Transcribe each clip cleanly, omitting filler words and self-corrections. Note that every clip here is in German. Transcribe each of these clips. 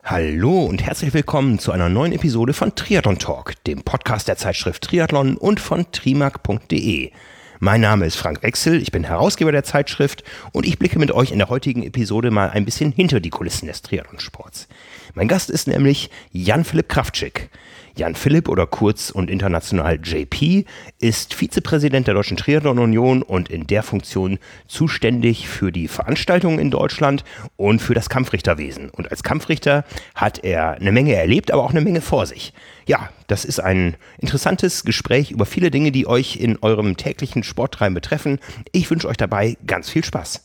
Hallo und herzlich willkommen zu einer neuen Episode von Triathlon Talk, dem Podcast der Zeitschrift Triathlon und von trimark.de. Mein Name ist Frank Wechsel, ich bin Herausgeber der Zeitschrift und ich blicke mit euch in der heutigen Episode mal ein bisschen hinter die Kulissen des Triathlonsports. Mein Gast ist nämlich Jan-Philipp Kraftschick. Jan-Philipp oder kurz und international JP ist Vizepräsident der Deutschen Triathlon Union und in der Funktion zuständig für die Veranstaltungen in Deutschland und für das Kampfrichterwesen. Und als Kampfrichter hat er eine Menge erlebt, aber auch eine Menge vor sich. Ja, das ist ein interessantes Gespräch über viele Dinge, die euch in eurem täglichen Sporttreiben betreffen. Ich wünsche euch dabei ganz viel Spaß.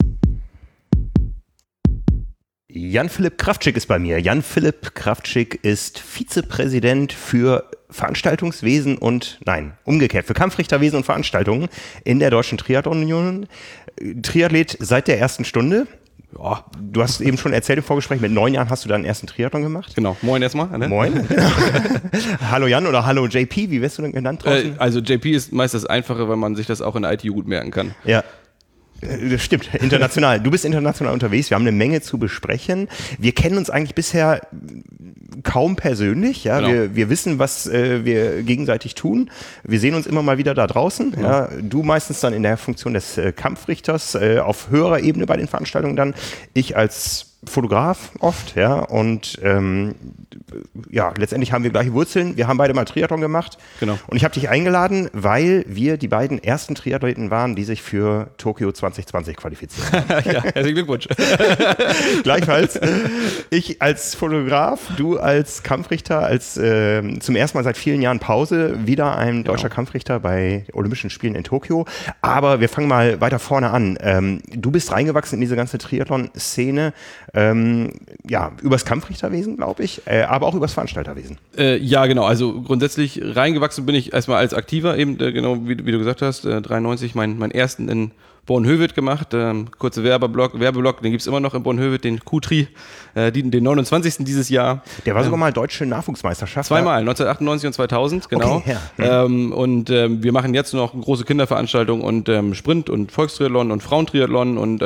Jan-Philipp Kraftschick ist bei mir. Jan-Philipp Kraftschick ist Vizepräsident für Veranstaltungswesen und, umgekehrt, für Kampfrichterwesen und Veranstaltungen in der Deutschen Triathlon Union. Triathlet seit der ersten Stunde. Ja, du hast eben schon erzählt im Vorgespräch, mit 9 Jahren hast du deinen ersten Triathlon gemacht. Genau, moin erstmal. Ne? Moin. Hallo Jan oder hallo JP, wie wirst du denn genannt draußen? Also JP ist meist das Einfache, weil man sich das auch in der ITU gut merken kann. Ja. Das stimmt, international. Du bist international unterwegs, wir haben eine Menge zu besprechen. Wir kennen uns eigentlich bisher kaum persönlich, ja. Genau. Wir wissen, was wir gegenseitig tun. Wir sehen uns immer mal wieder da draußen. Genau. Ja. Du meistens dann in der Funktion des Kampfrichters auf höherer Ebene bei den Veranstaltungen dann. Ich als Fotograf oft, ja, und letztendlich haben wir gleiche Wurzeln. Wir haben beide mal Triathlon gemacht. Genau. Und ich habe dich eingeladen, weil wir die beiden ersten Triathleten waren, die sich für Tokio 2020 qualifiziert haben. Ja, herzlichen Glückwunsch. Gleichfalls. Ich als Fotograf, du als Kampfrichter, als zum ersten Mal seit vielen Jahren Pause, wieder ein deutscher Kampfrichter bei Olympischen Spielen in Tokio. Aber wir fangen mal weiter vorne an. Du bist reingewachsen in diese ganze Triathlon-Szene. Übers Kampfrichterwesen, glaube ich, aber auch übers Veranstalterwesen. Ja, genau. Also grundsätzlich reingewachsen bin ich erstmal als Aktiver, eben genau wie du gesagt hast, 93 meinen ersten in Bornhöved gemacht, kurze Werbeblock, den gibt es immer noch in Bornhöved, den Q-Tri, den 29. dieses Jahr. Der war sogar mal deutsche Nachwuchsmeisterschaft. Zweimal, 1998 und 2000, genau. Okay, ja. Wir machen jetzt noch große Kinderveranstaltungen und Sprint und Volkstriathlon und Frauentriathlon und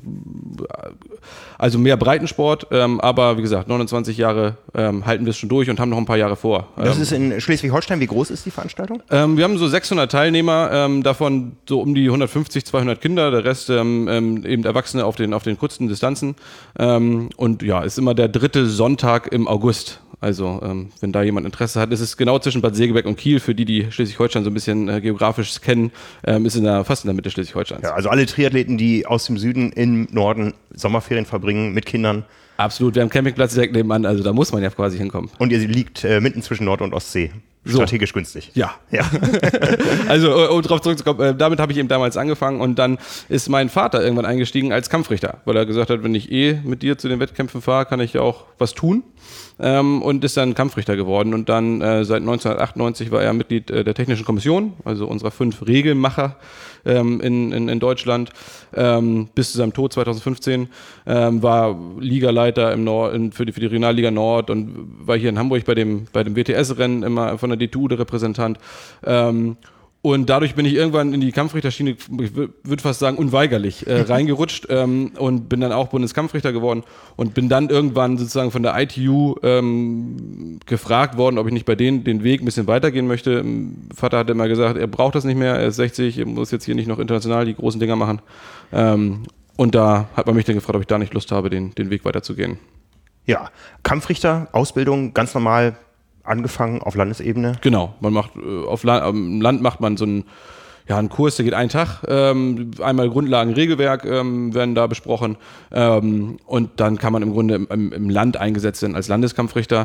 also mehr Breitensport, aber wie gesagt, 29 Jahre halten wir es schon durch und haben noch ein paar Jahre vor. Das ist in Schleswig-Holstein. Wie groß ist die Veranstaltung? Wir haben so 600 Teilnehmer, davon so um die 150, 200 Kinder, der Rest eben Erwachsene auf den kurzen Distanzen. Und ja, ist immer der 3. Sonntag im August. Also wenn da jemand Interesse hat, ist es genau zwischen Bad Segeberg und Kiel. Für die Schleswig-Holstein so ein bisschen geografisch kennen, ist fast in der Mitte Schleswig-Holsteins. Ja, also alle Triathleten, die aus dem Süden im Norden Sommerferien verbringen mit Kindern. Absolut, wir haben einen Campingplatz direkt nebenan, also da muss man ja quasi hinkommen. Und ihr liegt mitten zwischen Nord- und Ostsee. Strategisch günstig. Ja. Also, um drauf zurückzukommen, damit habe ich eben damals angefangen und dann ist mein Vater irgendwann eingestiegen als Kampfrichter, weil er gesagt hat, wenn ich mit dir zu den Wettkämpfen fahre, kann ich ja auch was tun. Und ist dann Kampfrichter geworden und dann seit 1998 war er Mitglied der Technischen Kommission, also unserer 5 Regelmacher in Deutschland, bis zu seinem Tod 2015, war Ligaleiter für die Regionalliga Nord und war hier in Hamburg bei dem WTS-Rennen immer von der DTU der Repräsentant. Und dadurch bin ich irgendwann in die Kampfrichterschiene, ich würde fast sagen unweigerlich, reingerutscht und bin dann auch Bundeskampfrichter geworden und bin dann irgendwann sozusagen von der ITU gefragt worden, ob ich nicht bei denen den Weg ein bisschen weitergehen möchte. Vater hat immer gesagt, er braucht das nicht mehr, er ist 60, er muss jetzt hier nicht noch international die großen Dinger machen. Und da hat man mich dann gefragt, ob ich da nicht Lust habe, den Weg weiterzugehen. Ja, Kampfrichter, Ausbildung, ganz normal. Angefangen auf Landesebene? Genau, man macht am Land macht man so einen Kurs, der geht einen Tag, einmal Grundlagen, Regelwerk werden da besprochen und dann kann man im Grunde im Land eingesetzt werden als Landeskampfrichter.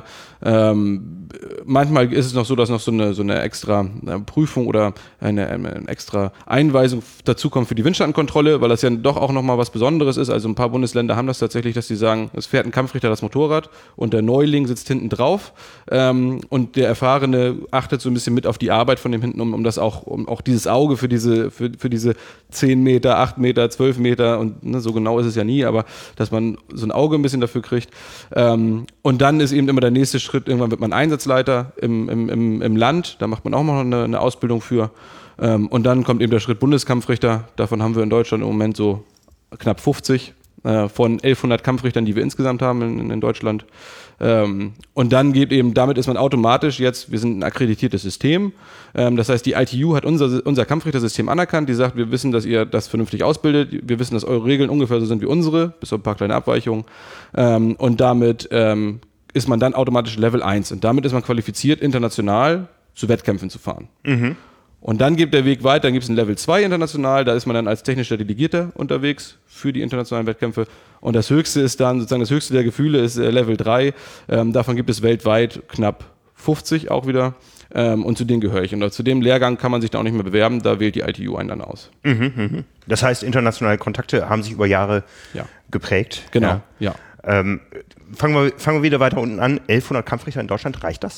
Manchmal ist es noch so, dass noch so eine extra Prüfung oder eine extra Einweisung dazu kommt für die Windschattenkontrolle, weil das ja doch auch nochmal was Besonderes ist. Also ein paar Bundesländer haben das tatsächlich, dass sie sagen, es fährt ein Kampfrichter das Motorrad und der Neuling sitzt hinten drauf und der Erfahrene achtet so ein bisschen mit auf die Arbeit von dem hinten, um auch dieses Auge für diese 10 Meter, 8 Meter, 12 Meter und so genau ist es ja nie, aber dass man so ein Auge ein bisschen dafür kriegt. Und dann ist eben immer der nächste Schritt, irgendwann wird man Einsatzleiter im Land, da macht man auch noch eine Ausbildung für. Und dann kommt eben der Schritt Bundeskampfrichter, davon haben wir in Deutschland im Moment so knapp 50. von 1100 Kampfrichtern, die wir insgesamt haben in Deutschland. Und dann damit ist man automatisch jetzt, wir sind ein akkreditiertes System. Das heißt, die ITU hat unser Kampfrichtersystem anerkannt. Die sagt, wir wissen, dass ihr das vernünftig ausbildet. Wir wissen, dass eure Regeln ungefähr so sind wie unsere, bis auf ein paar kleine Abweichungen. Und damit ist man dann automatisch Level 1. Und damit ist man qualifiziert, international zu Wettkämpfen zu fahren. Mhm. Und dann geht der Weg weiter, dann gibt es ein Level 2 international, da ist man dann als technischer Delegierter unterwegs für die internationalen Wettkämpfe. Und das höchste ist dann, sozusagen das höchste der Gefühle ist Level 3. Davon gibt es weltweit knapp 50 auch wieder. Und zu denen gehöre ich. Und zu dem Lehrgang kann man sich da auch nicht mehr bewerben, da wählt die ITU einen dann aus. Das heißt, internationale Kontakte haben sich über Jahre geprägt. Genau, ja. Fangen wir wieder weiter unten an. 1100 Kampfrichter in Deutschland, reicht das?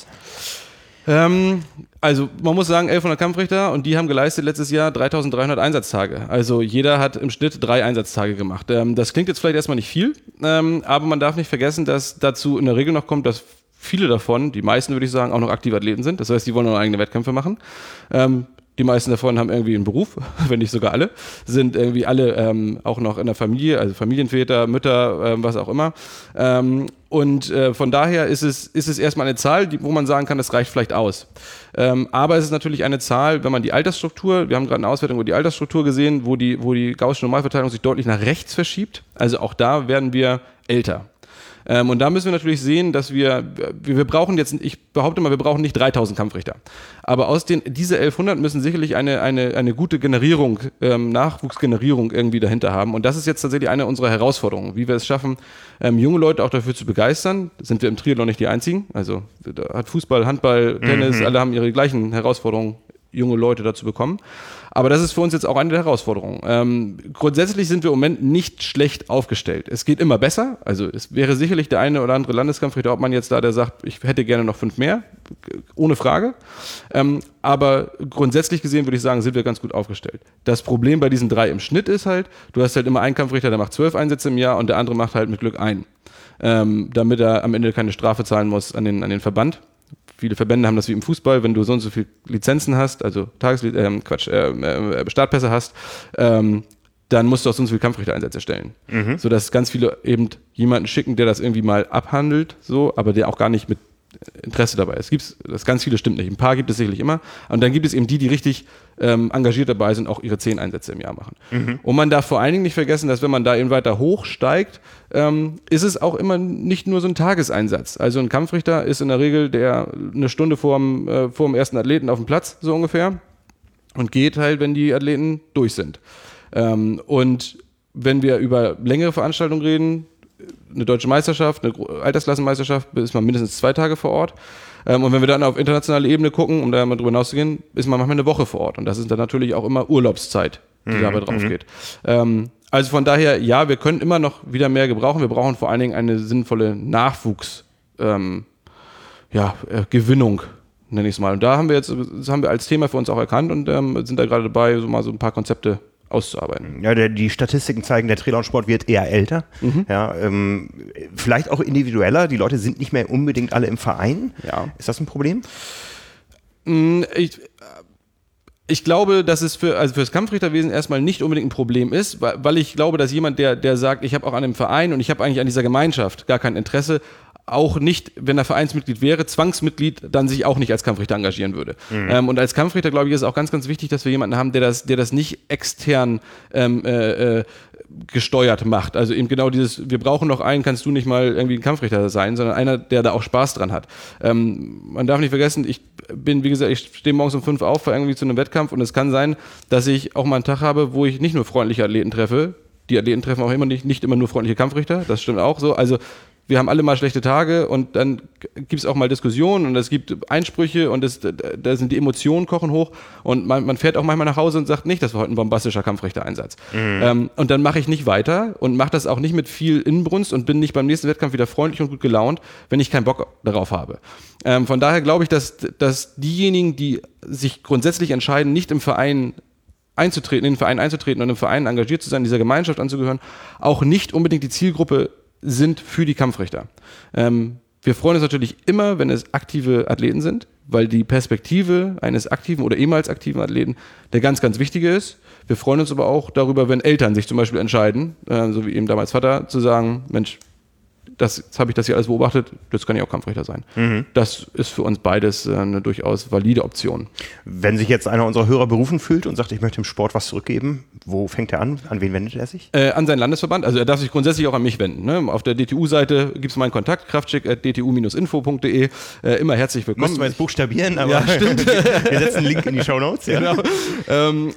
Also man muss sagen, 1100 Kampfrichter und die haben geleistet letztes Jahr 3300 Einsatztage. Also jeder hat im Schnitt 3 Einsatztage gemacht. Das klingt jetzt vielleicht erstmal nicht viel, aber man darf nicht vergessen, dass dazu in der Regel noch kommt, dass viele davon, die meisten würde ich sagen, auch noch aktive Athleten sind. Das heißt, die wollen noch eigene Wettkämpfe machen. Die meisten davon haben irgendwie einen Beruf, wenn nicht sogar alle, sind irgendwie alle auch noch in der Familie, also Familienväter, Mütter, was auch immer. Von daher ist es erstmal eine Zahl, wo man sagen kann, das reicht vielleicht aus. Aber es ist natürlich eine Zahl, wenn man die Altersstruktur, wir haben gerade eine Auswertung über die Altersstruktur gesehen, wo die gaußsche Normalverteilung sich deutlich nach rechts verschiebt. Also auch da werden wir älter. Und da müssen wir natürlich sehen, dass wir brauchen jetzt, ich behaupte mal, wir brauchen nicht 3000 Kampfrichter. Aber aus diese 1100 müssen sicherlich eine gute Generierung, Nachwuchsgenerierung irgendwie dahinter haben. Und das ist jetzt tatsächlich eine unserer Herausforderungen, wie wir es schaffen, junge Leute auch dafür zu begeistern. Sind wir im Triathlon nicht die einzigen. Also da hat Fußball, Handball, Tennis, alle haben ihre gleichen Herausforderungen, junge Leute dazu bekommen. Aber das ist für uns jetzt auch eine der Herausforderungen. Grundsätzlich sind wir im Moment nicht schlecht aufgestellt. Es geht immer besser. Also es wäre sicherlich der eine oder andere Landeskampfrichter, ob man jetzt da, der sagt, ich hätte gerne noch 5 mehr, ohne Frage. Aber grundsätzlich gesehen würde ich sagen, sind wir ganz gut aufgestellt. Das Problem bei diesen 3 im Schnitt ist halt, du hast halt immer einen Kampfrichter, der macht 12 Einsätze im Jahr und der andere macht halt mit Glück einen. Damit er am Ende keine Strafe zahlen muss an den Verband. Viele Verbände haben das wie im Fußball, wenn du so und so viele Lizenzen hast, also Startpässe hast, dann musst du auch so und so viele Kampfrichtereinsätze stellen. Sodass ganz viele eben jemanden schicken, der das irgendwie mal abhandelt, so, aber der auch gar nicht mit Interesse dabei ist. Das ganz viele stimmt nicht. Ein paar gibt es sicherlich immer. Und dann gibt es eben die richtig engagiert dabei sind, auch ihre 10 Einsätze im Jahr machen. Und man darf vor allen Dingen nicht vergessen, dass wenn man da eben weiter hochsteigt, ist es auch immer nicht nur so ein Tageseinsatz. Also ein Kampfrichter ist in der Regel eine Stunde vor dem ersten Athleten auf dem Platz, so ungefähr, und geht halt, wenn die Athleten durch sind. Und wenn wir über längere Veranstaltungen reden, eine deutsche Meisterschaft, eine Altersklassenmeisterschaft, ist man mindestens 2 Tage vor Ort. Und wenn wir dann auf internationale Ebene gucken, um da mal drüber hinauszugehen, ist man manchmal eine Woche vor Ort. Und das ist dann natürlich auch immer Urlaubszeit, die dabei drauf geht. Also von daher, ja, wir können immer noch wieder mehr gebrauchen. Wir brauchen vor allen Dingen eine sinnvolle Nachwuchsgewinnung, nenne ich es mal. Und das haben wir als Thema für uns auch erkannt und sind da gerade dabei, so ein paar Konzepte auszuarbeiten. Ja, die Statistiken zeigen, der Triathlonsport wird eher älter. Ja, vielleicht auch individueller. Die Leute sind nicht mehr unbedingt alle im Verein. Ja. Ist das ein Problem? Ich glaube, dass es fürs Kampfrichterwesen erstmal nicht unbedingt ein Problem ist, weil ich glaube, dass jemand, der sagt, ich habe auch an einem Verein und ich habe eigentlich an dieser Gemeinschaft gar kein Interesse, auch nicht, wenn er Vereinsmitglied wäre, Zwangsmitglied, dann sich auch nicht als Kampfrichter engagieren würde. Und als Kampfrichter, glaube ich, ist es auch ganz, ganz wichtig, dass wir jemanden haben, der das nicht extern gesteuert macht. Also eben genau dieses, wir brauchen noch einen, kannst du nicht mal irgendwie ein Kampfrichter sein, sondern einer, der da auch Spaß dran hat. Man darf nicht vergessen, ich stehe morgens um 5 auf, fahre irgendwie zu einem Wettkampf und es kann sein, dass ich auch mal einen Tag habe, wo ich nicht nur freundliche Athleten treffe. Die Athleten treffen auch immer nicht immer nur freundliche Kampfrichter, das stimmt auch so. Also wir haben alle mal schlechte Tage und dann gibt es auch mal Diskussionen und es gibt Einsprüche und da sind die Emotionen kochen hoch und man fährt auch manchmal nach Hause und sagt nicht, das war heute ein bombastischer Kampfrichtereinsatz. Und dann mache ich nicht weiter und mache das auch nicht mit viel Inbrunst und bin nicht beim nächsten Wettkampf wieder freundlich und gut gelaunt, wenn ich keinen Bock darauf habe. Von daher glaube ich, dass diejenigen, die sich grundsätzlich entscheiden, nicht in den Verein einzutreten und im Verein engagiert zu sein, dieser Gemeinschaft anzugehören, auch nicht unbedingt die Zielgruppe sind für die Kampfrichter. Wir freuen uns natürlich immer, wenn es aktive Athleten sind. weil die Perspektive eines aktiven oder ehemals aktiven Athleten der ganz, ganz wichtige ist. Wir freuen uns aber auch darüber, wenn Eltern sich zum Beispiel entscheiden, so wie eben damals Vater, zu sagen, Mensch, jetzt habe ich das hier alles beobachtet, das kann ja auch Kampfrichter sein. Das ist für uns beides eine durchaus valide Option. Wenn sich jetzt einer unserer Hörer berufen fühlt und sagt, ich möchte dem Sport was zurückgeben, wo fängt er an? An wen wendet er sich? An seinen Landesverband. Also er darf sich grundsätzlich auch an mich wenden. Ne? Auf der DTU-Seite gibt es meinen Kontakt, kraftschick@dtu-info.de. Immer herzlich willkommen. Müssen wir jetzt buchstabieren, aber ja, stimmt. Wir setzen einen Link in die Shownotes. Ja. Genau.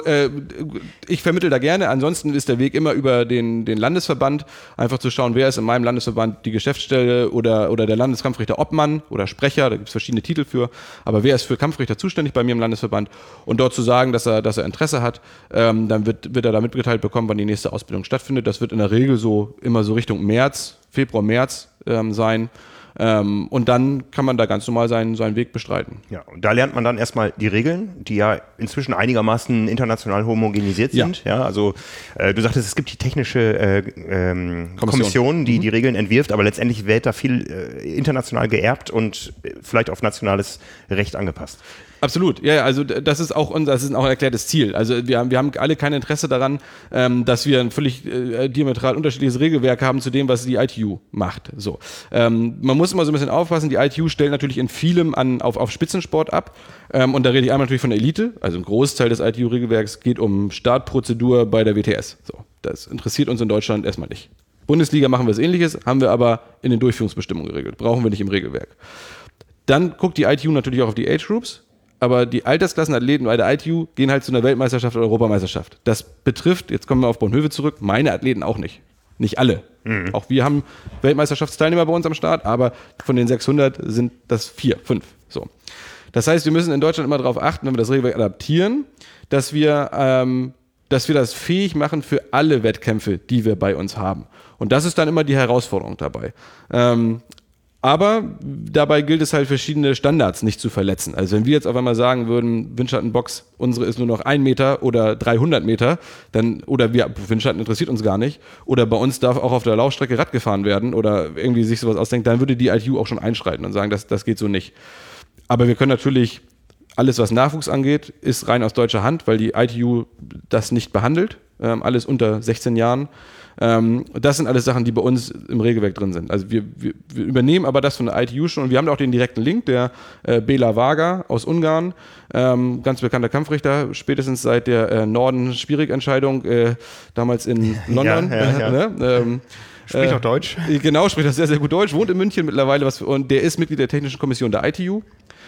Ich vermittle da gerne. Ansonsten ist der Weg immer über den Landesverband, einfach zu schauen, wer ist in meinem Landesverband die Geschäftsstelle oder der Landeskampfrichter Obmann oder Sprecher, da gibt es verschiedene Titel für, aber wer ist für Kampfrichter zuständig bei mir im Landesverband und dort zu sagen, dass er Interesse hat, dann wird er da mitgeteilt bekommen, wann die nächste Ausbildung stattfindet. Das wird in der Regel immer so Richtung Februar, März sein. Und dann kann man da ganz normal seinen Weg bestreiten. Ja, und da lernt man dann erstmal die Regeln, die ja inzwischen einigermaßen international homogenisiert sind. Ja, also du sagtest, es gibt die technische Kommission, die die Regeln entwirft, aber letztendlich wird da viel international geerbt und vielleicht auf nationales Recht angepasst. Absolut, ja, also das ist auch ein erklärtes Ziel. Also wir haben alle kein Interesse daran, dass wir ein völlig diametral unterschiedliches Regelwerk haben zu dem, was die ITU macht. So, man muss immer so ein bisschen aufpassen, die ITU stellt natürlich in vielem auf Spitzensport ab und da rede ich einmal natürlich von der Elite, also ein Großteil des ITU-Regelwerks geht um Startprozedur bei der WTS. So, das interessiert uns in Deutschland erstmal nicht. Bundesliga machen wir was Ähnliches, haben wir aber in den Durchführungsbestimmungen geregelt, brauchen wir nicht im Regelwerk. Dann guckt die ITU natürlich auch auf die Age Groups. Aber die Altersklassenathleten bei der ITU gehen halt zu einer Weltmeisterschaft oder Europameisterschaft. Das betrifft, jetzt kommen wir auf Bornhöve zurück, meine Athleten auch nicht. Nicht alle. Auch wir haben Weltmeisterschaftsteilnehmer bei uns am Start, aber von den 600 sind das 4, 5. So. Das heißt, wir müssen in Deutschland immer darauf achten, wenn wir das Regelwerk adaptieren, dass wir das fähig machen für alle Wettkämpfe, die wir bei uns haben. Und das ist dann immer die Herausforderung dabei. Aber dabei gilt es halt, verschiedene Standards nicht zu verletzen. Also wenn wir jetzt auf einmal sagen würden, Windschattenbox, unsere ist nur noch 1 Meter oder 300 Meter, Windschatten interessiert uns gar nicht, oder bei uns darf auch auf der Laufstrecke Rad gefahren werden oder irgendwie sich sowas ausdenkt, dann würde die ITU auch schon einschreiten und sagen, das geht so nicht. Aber wir können natürlich, alles was Nachwuchs angeht, ist rein aus deutscher Hand, weil die ITU das nicht behandelt, alles unter 16 Jahren. Das sind alles Sachen, die bei uns im Regelwerk drin sind. Also wir übernehmen aber das von der ITU schon und wir haben auch den direkten Link, der Bela Varga aus Ungarn, ganz bekannter Kampfrichter, spätestens seit der Norden-Schwierig-Entscheidung damals in London. Spricht auch Deutsch. Genau, spricht auch sehr, sehr gut Deutsch, wohnt in München mittlerweile und der ist Mitglied der Technischen Kommission der ITU.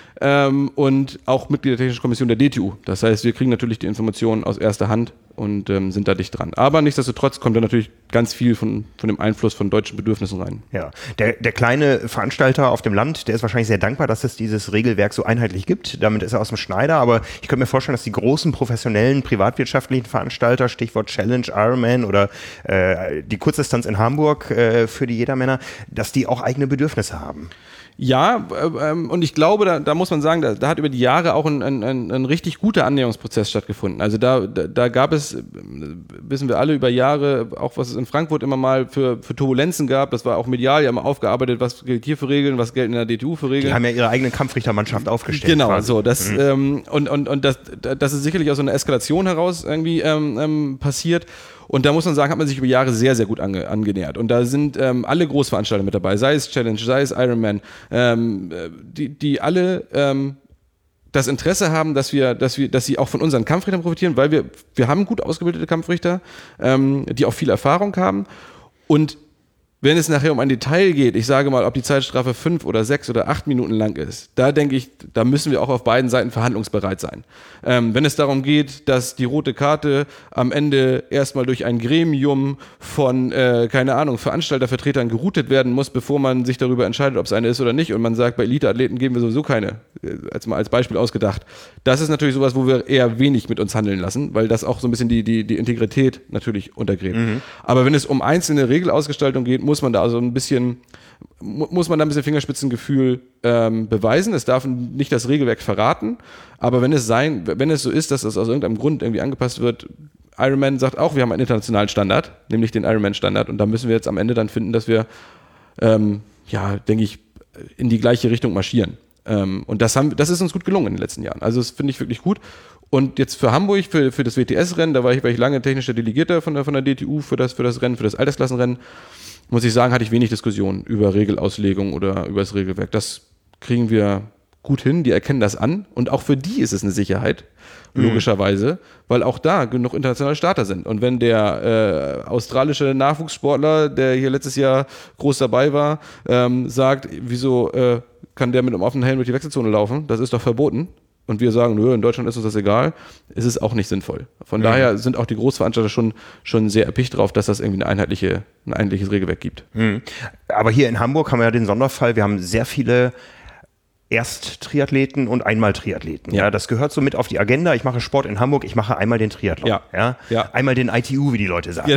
Und auch Mitglied der Technischen Kommission der DTU. Das heißt, wir kriegen natürlich die Informationen aus erster Hand und sind da dicht dran. Aber nichtsdestotrotz kommt da natürlich ganz viel von dem Einfluss von deutschen Bedürfnissen rein. Ja, der kleine Veranstalter auf dem Land, der ist wahrscheinlich sehr dankbar, dass es dieses Regelwerk so einheitlich gibt. Damit ist er aus dem Schneider. Aber ich könnte mir vorstellen, dass die großen professionellen privatwirtschaftlichen Veranstalter, Stichwort Challenge, Ironman oder die Kurzdistanz in Hamburg für die Jedermänner, dass die auch eigene Bedürfnisse haben. Ja, und ich glaube, da muss man sagen, da hat über die Jahre auch ein richtig guter Annäherungsprozess stattgefunden. Also da gab es, wissen wir alle, über Jahre, auch was es in Frankfurt immer mal für Turbulenzen gab, das war auch medial ja immer aufgearbeitet, was gilt hier für Regeln, was gelten in der DTU für Regeln. Die haben ja ihre eigene Kampfrichtermannschaft aufgestellt. Genau, quasi. So, das ist sicherlich aus so einer Eskalation heraus irgendwie passiert. Und da muss man sagen, hat man sich über Jahre sehr, sehr gut angenähert. Und da sind alle Großveranstalter mit dabei, sei es Challenge, sei es Ironman, die alle das Interesse haben, dass sie auch von unseren Kampfrichtern profitieren, weil wir haben gut ausgebildete Kampfrichter, die auch viel Erfahrung haben. Und wenn es nachher um ein Detail geht, ich sage mal, ob die Zeitstrafe 5 oder 6 oder 8 Minuten lang ist, da denke ich, da müssen wir auch auf beiden Seiten verhandlungsbereit sein. Wenn es darum geht, dass die rote Karte am Ende erstmal durch ein Gremium von, Veranstaltervertretern geroutet werden muss, bevor man sich darüber entscheidet, ob es eine ist oder nicht, und man sagt, bei Eliteathleten geben wir sowieso keine, als Beispiel ausgedacht. Das ist natürlich sowas, wo wir eher wenig mit uns handeln lassen, weil das auch so ein bisschen die Integrität natürlich untergräbt. Aber wenn es um einzelne Regelausgestaltung geht, muss man da ein bisschen Fingerspitzengefühl beweisen. Es darf nicht das Regelwerk verraten, aber wenn es so ist, dass es aus irgendeinem Grund irgendwie angepasst wird, Ironman sagt auch, wir haben einen internationalen Standard, nämlich den Ironman-Standard, und da müssen wir jetzt am Ende dann finden, dass wir, denke ich, in die gleiche Richtung marschieren. Und das ist uns gut gelungen in den letzten Jahren. Also das finde ich wirklich gut. Und jetzt für Hamburg, für das WTS-Rennen, da war ich lange technischer Delegierter von der DTU für das Rennen, für das Altersklassenrennen, muss ich sagen, hatte ich wenig Diskussionen über Regelauslegung oder über das Regelwerk. Das kriegen wir gut hin, die erkennen das an und auch für die ist es eine Sicherheit, logischerweise, weil auch da genug internationale Starter sind. Und wenn der australische Nachwuchssportler, der hier letztes Jahr groß dabei war, sagt, wieso kann der mit einem offenen Helm durch die Wechselzone laufen, das ist doch verboten. Und wir sagen, nö, in Deutschland ist uns das egal, ist es auch nicht sinnvoll. Von daher sind auch die Großveranstalter schon sehr erpicht drauf, dass das irgendwie ein einheitliches Regelwerk gibt. Aber hier in Hamburg haben wir ja den Sonderfall, wir haben sehr viele Erst-Triathleten und Einmal-Triathleten. Ja, das gehört so mit auf die Agenda. Ich mache Sport in Hamburg, ich mache einmal den Triathlon. Ja. Einmal den ITU, wie die Leute sagen.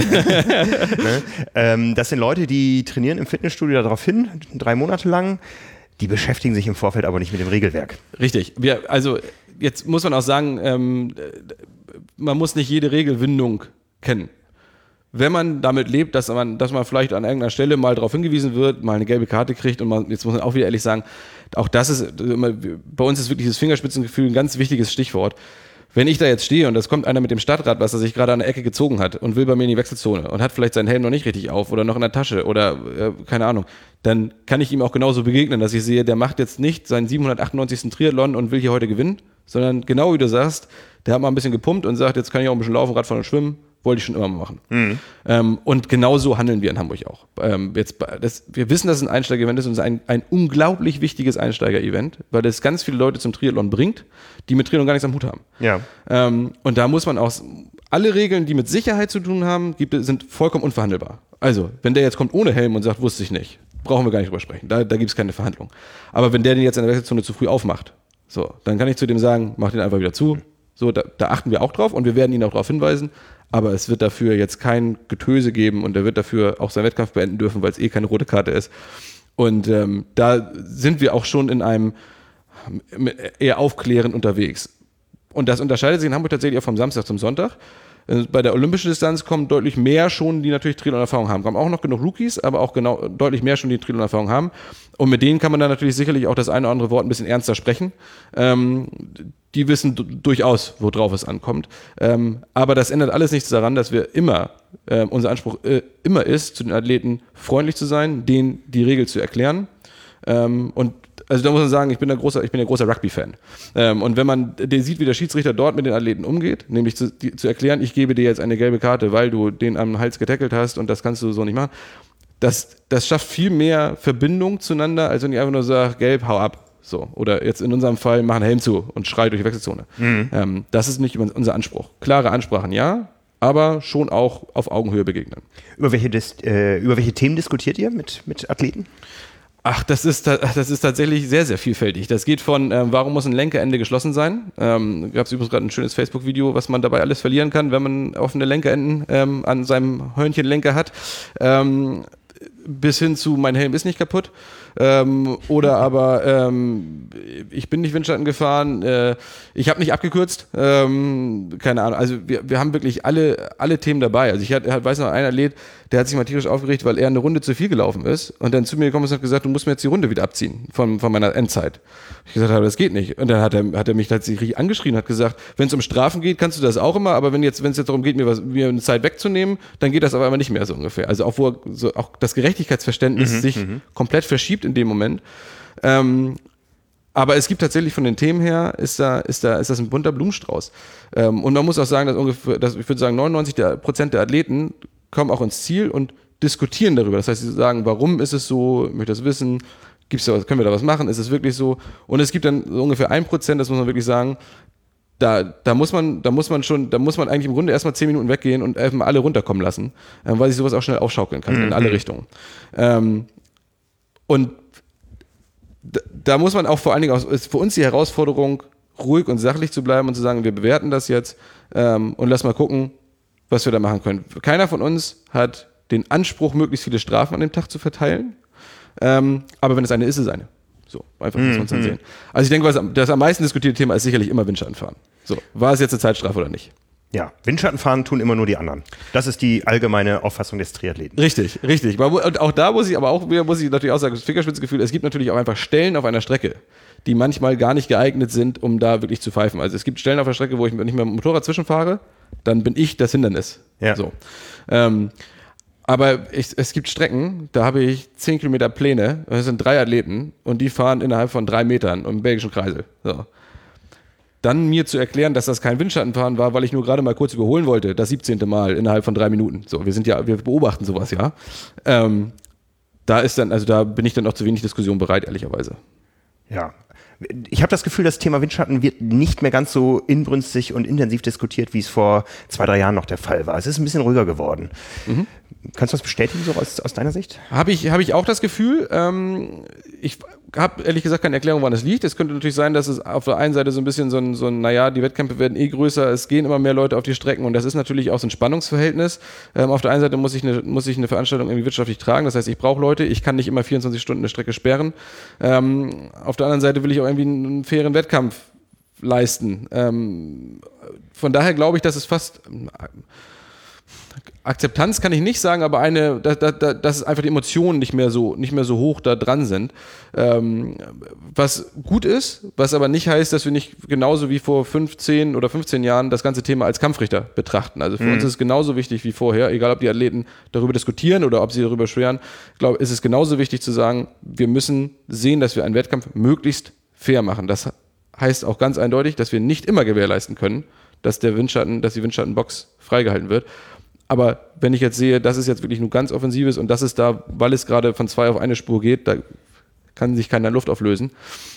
Ne? Das sind Leute, die trainieren im Fitnessstudio darauf hin, 3 Monate lang. Die beschäftigen sich im Vorfeld aber nicht mit dem Regelwerk. Richtig. Also jetzt muss man auch sagen, man muss nicht jede Regelwindung kennen. Wenn man damit lebt, dass man vielleicht an irgendeiner Stelle mal darauf hingewiesen wird, mal eine gelbe Karte kriegt und jetzt muss man auch wieder ehrlich sagen, auch das ist, bei uns ist wirklich das Fingerspitzengefühl ein ganz wichtiges Stichwort. Wenn ich da jetzt stehe und es kommt einer mit dem Stadtrad, was er sich gerade an der Ecke gezogen hat und will bei mir in die Wechselzone und hat vielleicht seinen Helm noch nicht richtig auf oder noch in der Tasche oder keine Ahnung, dann kann ich ihm auch genauso begegnen, dass ich sehe, der macht jetzt nicht seinen 798. Triathlon und will hier heute gewinnen, sondern genau wie du sagst, der hat mal ein bisschen gepumpt und sagt, jetzt kann ich auch ein bisschen laufen, Radfahren und schwimmen. Wollte ich schon immer mal machen. Und genau so handeln wir in Hamburg auch. Wir wissen, dass es ein Einsteiger-Event ist und es ist ein unglaublich wichtiges Einsteiger-Event, weil es ganz viele Leute zum Triathlon bringt, die mit Triathlon gar nichts am Hut haben. Ja. Und da muss man auch, alle Regeln, die mit Sicherheit zu tun haben, sind vollkommen unverhandelbar. Also, wenn der jetzt kommt ohne Helm und sagt, wusste ich nicht, brauchen wir gar nicht drüber sprechen. Da gibt es keine Verhandlung. Aber wenn der den jetzt in der Wechselzone zu früh aufmacht, so, dann kann ich zu dem sagen, mach den einfach wieder zu. So, da achten wir auch drauf und wir werden ihn auch darauf hinweisen. Aber es wird dafür jetzt kein Getöse geben und er wird dafür auch seinen Wettkampf beenden dürfen, weil es keine rote Karte ist. Und da sind wir auch schon in einem eher aufklärend unterwegs. Und das unterscheidet sich in Hamburg tatsächlich auch vom Samstag zum Sonntag. Bei der olympischen Distanz kommen deutlich mehr schon, die natürlich Triathlon-Erfahrung haben. Kommen auch noch genug Rookies, aber auch deutlich mehr schon, die Triathlon-Erfahrung haben. Und mit denen kann man dann natürlich sicherlich auch das eine oder andere Wort ein bisschen ernster sprechen. Die wissen durchaus, worauf es ankommt. Aber das ändert alles nichts daran, dass wir immer, unser Anspruch immer ist, zu den Athleten freundlich zu sein, denen die Regel zu erklären. Und also da muss man sagen, ich bin ein großer Rugby-Fan. Und wenn man sieht, wie der Schiedsrichter dort mit den Athleten umgeht, nämlich zu erklären, ich gebe dir jetzt eine gelbe Karte, weil du den am Hals getackelt hast und das kannst du so nicht machen, das schafft viel mehr Verbindung zueinander, als wenn ich einfach nur sage, gelb, hau ab. So. Oder jetzt in unserem Fall, mach einen Helm zu und schrei durch die Wechselzone. Das ist nicht unser Anspruch. Klare Ansprachen, ja, aber schon auch auf Augenhöhe begegnen. Über welche Themen diskutiert ihr mit Athleten? Ach, das ist tatsächlich sehr, sehr vielfältig. Das geht von, warum muss ein Lenkerende geschlossen sein? Gab es übrigens gerade ein schönes Facebook-Video, was man dabei alles verlieren kann, wenn man offene Lenkerenden an seinem Hörnchenlenker hat. Bis hin zu, mein Helm ist nicht kaputt. Oder aber, ich bin nicht Windschatten gefahren, ich habe nicht abgekürzt, keine Ahnung. Also wir haben wirklich alle Themen dabei. Also ich weiß noch, ein Athlet, der hat sich mal tierisch aufgeregt, weil er eine Runde zu viel gelaufen ist und dann zu mir gekommen ist und hat gesagt, du musst mir jetzt die Runde wieder abziehen von meiner Endzeit. Ich gesagt habe, das geht nicht. Und dann hat er mich tatsächlich angeschrien und hat gesagt, wenn es um Strafen geht, kannst du das auch immer, aber wenn es jetzt darum geht, mir eine Zeit wegzunehmen, dann geht das aber nicht mehr so ungefähr. Also auch auch das Gerechtigkeitsverständnis sich komplett verschiebt in dem Moment. Aber es gibt tatsächlich von den Themen her, ist das ein bunter Blumenstrauß. Und man muss auch sagen, ich würde sagen, 99% der Athleten kommen auch ins Ziel und diskutieren darüber. Das heißt, sie sagen, warum ist es so, ich möchte das wissen, können wir da was machen, ist es wirklich so? Und es gibt dann so ungefähr 1%, das muss man wirklich sagen, da muss man eigentlich im Grunde erstmal 10 Minuten weggehen und erstmal alle runterkommen lassen, weil sich sowas auch schnell aufschaukeln kann in alle Richtungen. Und da muss man auch vor allen Dingen, ist für uns die Herausforderung, ruhig und sachlich zu bleiben und zu sagen, wir bewerten das jetzt und lass mal gucken, was wir da machen können. Keiner von uns hat den Anspruch, möglichst viele Strafen an dem Tag zu verteilen, aber wenn es eine ist, ist es eine. So, einfach muss man es dann sehen. Also ich denke, das am meisten diskutierte Thema ist sicherlich immer Windschattenfahren. So, war es jetzt eine Zeitstrafe oder nicht? Ja, Windschattenfahren tun immer nur die anderen. Das ist die allgemeine Auffassung des Triathleten. Richtig. Und auch da muss ich natürlich auch sagen, das Fingerspitzengefühl, es gibt natürlich auch einfach Stellen auf einer Strecke, die manchmal gar nicht geeignet sind, um da wirklich zu pfeifen. Also es gibt Stellen auf der Strecke, wo ich nicht mehr mit dem Motorrad zwischenfahre, dann bin ich das Hindernis. Ja. So. Aber es gibt Strecken, da habe ich 10 Kilometer Pläne, das sind 3 Athleten und die fahren innerhalb von 3 Metern im belgischen Kreisel. So. Dann mir zu erklären, dass das kein Windschattenfahren war, weil ich nur gerade mal kurz überholen wollte, das 17. Mal innerhalb von 3 Minuten. So, wir beobachten sowas, ja. Da bin ich dann auch zu wenig Diskussion bereit, ehrlicherweise. Ja. Ich habe das Gefühl, das Thema Windschatten wird nicht mehr ganz so inbrünstig und intensiv diskutiert, wie es vor 2-3 Jahren noch der Fall war. Es ist ein bisschen ruhiger geworden. Mhm. Kannst du das bestätigen, so aus deiner Sicht? Habe ich auch das Gefühl. Ich habe ehrlich gesagt keine Erklärung, woran es liegt. Es könnte natürlich sein, dass es auf der einen Seite so ein bisschen naja, die Wettkämpfe werden größer, es gehen immer mehr Leute auf die Strecken und das ist natürlich auch so ein Spannungsverhältnis. Auf der einen Seite muss ich eine Veranstaltung irgendwie wirtschaftlich tragen, das heißt, ich brauche Leute, ich kann nicht immer 24 Stunden eine Strecke sperren. Auf der anderen Seite will ich auch irgendwie einen fairen Wettkampf leisten. Von daher glaube ich, dass es fast... Akzeptanz kann ich nicht sagen, aber dass einfach die Emotionen nicht mehr so hoch da dran sind. Was gut ist, was aber nicht heißt, dass wir nicht genauso wie vor 15 oder 15 Jahren das ganze Thema als Kampfrichter betrachten. Also für uns ist es genauso wichtig wie vorher, egal ob die Athleten darüber diskutieren oder ob sie darüber schweren. Ich glaube, es ist genauso wichtig zu sagen, wir müssen sehen, dass wir einen Wettkampf möglichst fair machen. Das heißt auch ganz eindeutig, dass wir nicht immer gewährleisten können, dass die Windschattenbox freigehalten wird. Aber wenn ich jetzt sehe, dass es jetzt wirklich nur ganz offensiv ist und das ist da, weil es gerade von 2 auf eine Spur geht, da kann sich keiner Luft auflösen.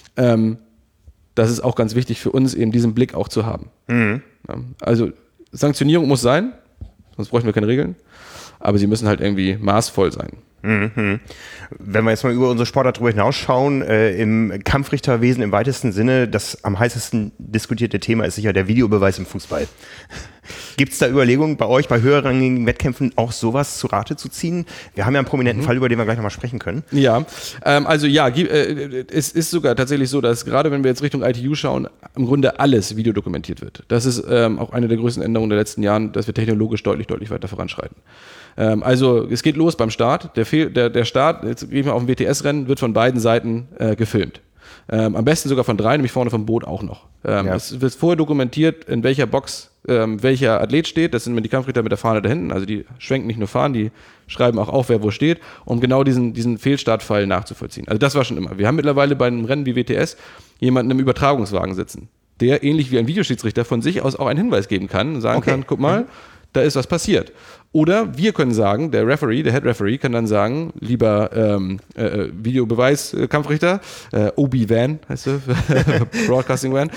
Das ist auch ganz wichtig für uns, eben diesen Blick auch zu haben. Mhm. Also Sanktionierung muss sein, sonst bräuchten wir keine Regeln, aber sie müssen halt irgendwie maßvoll sein. Mhm. Wenn wir jetzt mal über unsere Sportart darüber hinausschauen, im Kampfrichterwesen im weitesten Sinne, das am heißesten diskutierte Thema ist sicher der Videobeweis im Fußball. Gibt es da Überlegungen bei euch, bei höherrangigen Wettkämpfen auch sowas zu Rate zu ziehen? Wir haben ja einen prominenten Fall, über den wir gleich nochmal sprechen können. Ja, es ist sogar tatsächlich so, dass gerade wenn wir jetzt Richtung ITU schauen, im Grunde alles videodokumentiert wird. Das ist auch eine der größten Änderungen der letzten Jahre, dass wir technologisch deutlich weiter voranschreiten. Also es geht los beim Start. Der Start, jetzt gehen wir auf ein WTS-Rennen, wird von beiden Seiten gefilmt. Am besten sogar von 3, nämlich vorne vom Boot auch noch. Es wird vorher dokumentiert, in welcher Box welcher Athlet steht. Das sind die Kampfrichter mit der Fahne da hinten. Also die schwenken nicht nur Fahnen, die schreiben auch auf, wer wo steht, um genau diesen Fehlstartfall nachzuvollziehen. Also das war schon immer. Wir haben mittlerweile bei einem Rennen wie WTS jemanden im Übertragungswagen sitzen, der ähnlich wie ein Videoschiedsrichter von sich aus auch einen Hinweis geben kann und sagen kann, guck mal, da ist was passiert. Oder wir können sagen, der Head Referee kann dann sagen, lieber Videobeweis-Kampfrichter, OB-Van heißt du, Broadcasting Van,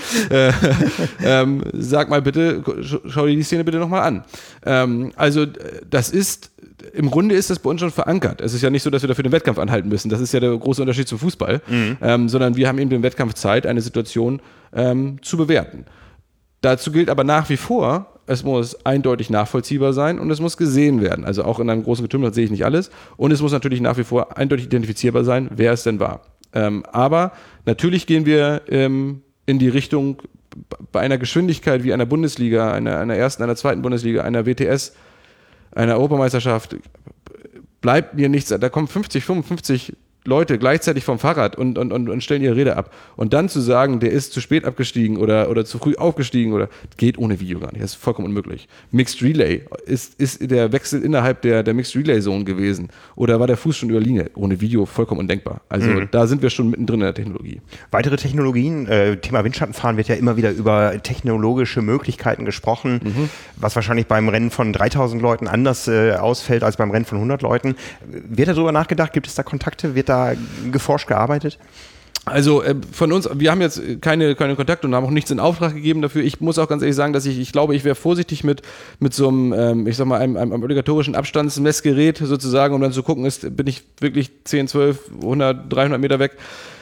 sag mal bitte, schau dir die Szene bitte nochmal an. Also das ist, im Grunde ist das bei uns schon verankert. Es ist ja nicht so, dass wir dafür den Wettkampf anhalten müssen. Das ist ja der große Unterschied zum Fußball. Sondern wir haben eben den Wettkampf Zeit, eine Situation zu bewerten. Dazu gilt aber nach wie vor, es muss eindeutig nachvollziehbar sein und es muss gesehen werden. Also auch in einem großen Getümmel sehe ich nicht alles. Und es muss natürlich nach wie vor eindeutig identifizierbar sein, wer es denn war. Aber natürlich gehen wir in die Richtung, bei einer Geschwindigkeit wie einer Bundesliga, einer ersten, einer zweiten Bundesliga, einer WTS, einer Europameisterschaft, bleibt mir nichts. Da kommen 50, 55 Leute gleichzeitig vom Fahrrad und stellen ihre Rede ab. Und dann zu sagen, der ist zu spät abgestiegen oder zu früh aufgestiegen oder geht ohne Video gar nicht. Das ist vollkommen unmöglich. Mixed Relay, ist der Wechsel innerhalb der Mixed Relay Zone gewesen oder war der Fuß schon über Linie? Ohne Video vollkommen undenkbar. Also da sind wir schon mittendrin in der Technologie. Weitere Technologien, Thema Windschattenfahren wird ja immer wieder über technologische Möglichkeiten gesprochen, was wahrscheinlich beim Rennen von 3000 Leuten anders ausfällt als beim Rennen von 100 Leuten. Wird darüber nachgedacht? Gibt es da Kontakte? Wird da geforscht, gearbeitet? Also von uns, wir haben jetzt keine Kontakte und haben auch nichts in Auftrag gegeben dafür. Ich muss auch ganz ehrlich sagen, dass ich glaube, ich wäre vorsichtig mit so einem, ich sag mal, einem obligatorischen Abstandsmessgerät sozusagen, um dann zu gucken, bin ich wirklich 10, 12, 100, 300 Meter weg,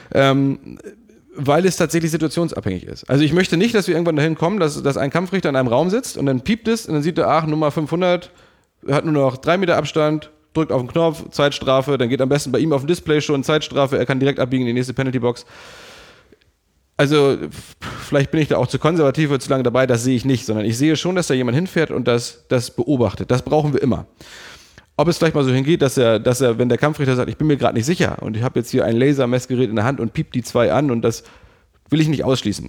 weil es tatsächlich situationsabhängig ist. Also ich möchte nicht, dass wir irgendwann dahin kommen, dass ein Kampfrichter in einem Raum sitzt und dann piept es und dann sieht er, Nummer 500, hat nur noch 3 Meter Abstand, drückt auf den Knopf, Zeitstrafe, dann geht am besten bei ihm auf dem Display schon Zeitstrafe, er kann direkt abbiegen in die nächste Penalty-Box. Also vielleicht bin ich da auch zu konservativ oder zu lange dabei, das sehe ich nicht, sondern ich sehe schon, dass da jemand hinfährt und das beobachtet. Das brauchen wir immer. Ob es vielleicht mal so hingeht, dass er, wenn der Kampfrichter sagt, ich bin mir gerade nicht sicher und ich habe jetzt hier ein Lasermessgerät in der Hand und piept die 2 an und das will ich nicht ausschließen.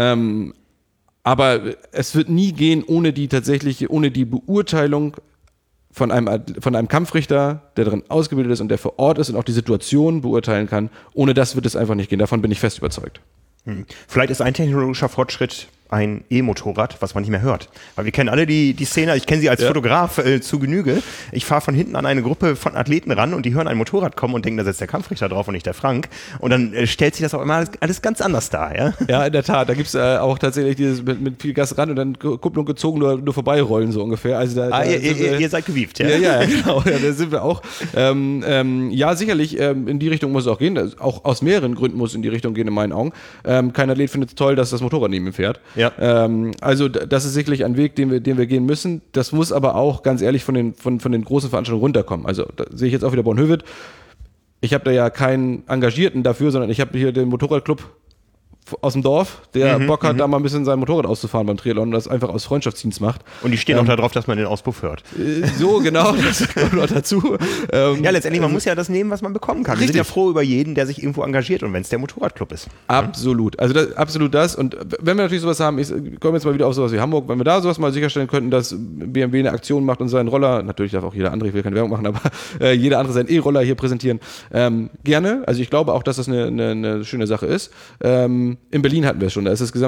Aber es wird nie gehen ohne die Beurteilung von einem Kampfrichter, der darin ausgebildet ist und der vor Ort ist und auch die Situation beurteilen kann. Ohne das wird es einfach nicht gehen. Davon bin ich fest überzeugt. Vielleicht ist ein technologischer Fortschritt ein E-Motorrad, was man nicht mehr hört. Weil wir kennen alle die Szene, ich kenne sie als Fotograf zu Genüge. Ich fahre von hinten an eine Gruppe von Athleten ran und die hören ein Motorrad kommen und denken, da sitzt der Kampfrichter drauf und nicht der Frank. Und dann stellt sich das auch immer alles ganz anders dar. Ja, ja, in der Tat. Da gibt es auch tatsächlich dieses mit viel Gas ran und dann Kupplung gezogen, nur vorbeirollen so ungefähr. Also ihr seid gewieft, ja? Ja, genau. Ja, da sind wir auch. Ja, sicherlich, in die Richtung muss es auch gehen. Auch aus mehreren Gründen muss es in die Richtung gehen, in meinen Augen. Kein Athlet findet es toll, dass das Motorrad neben ihm fährt. Ja. Also das ist sicherlich ein Weg, den wir gehen müssen. Das muss aber auch, ganz ehrlich, von den großen Veranstaltungen runterkommen. Also da sehe ich jetzt auch wieder Bornhöved. Ich habe da ja keinen Engagierten dafür, sondern ich habe hier den Motorradclub aus dem Dorf, der Bock hat, da mal ein bisschen sein Motorrad auszufahren beim Triathlon und das einfach aus Freundschaftsdienst macht. Und die stehen auch darauf, dass man den Auspuff hört. So, genau, das kommt noch dazu. Ja, letztendlich, man muss ja das nehmen, was man bekommen kann. Wir sind ja froh über jeden, der sich irgendwo engagiert und wenn es der Motorradclub ist. Absolut, also absolut das. Und wenn wir natürlich sowas haben, ich komme jetzt mal wieder auf sowas wie Hamburg, wenn wir da sowas mal sicherstellen könnten, dass BMW eine Aktion macht und seinen Roller, natürlich darf auch jeder andere, ich will keine Werbung machen, aber jeder andere seinen E-Roller hier präsentieren, gerne. Also ich glaube auch, dass das eine schöne Sache ist. In Berlin hatten wir es schon, da ist die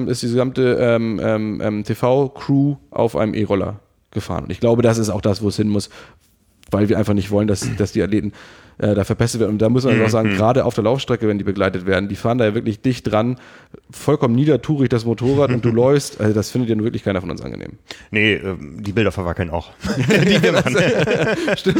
gesamte TV-Crew auf einem E-Roller gefahren. Und ich glaube, das ist auch das, wo es hin muss, weil wir einfach nicht wollen, dass die Athleten da verpestet werden. Und da muss man auch sagen, gerade auf der Laufstrecke, wenn die begleitet werden, die fahren da ja wirklich dicht dran, vollkommen niedertourig das Motorrad und du läufst, also das findet ja nun wirklich keiner von uns angenehm. Nee, die Bilder verwackeln auch. Die wir machen. Stimmt.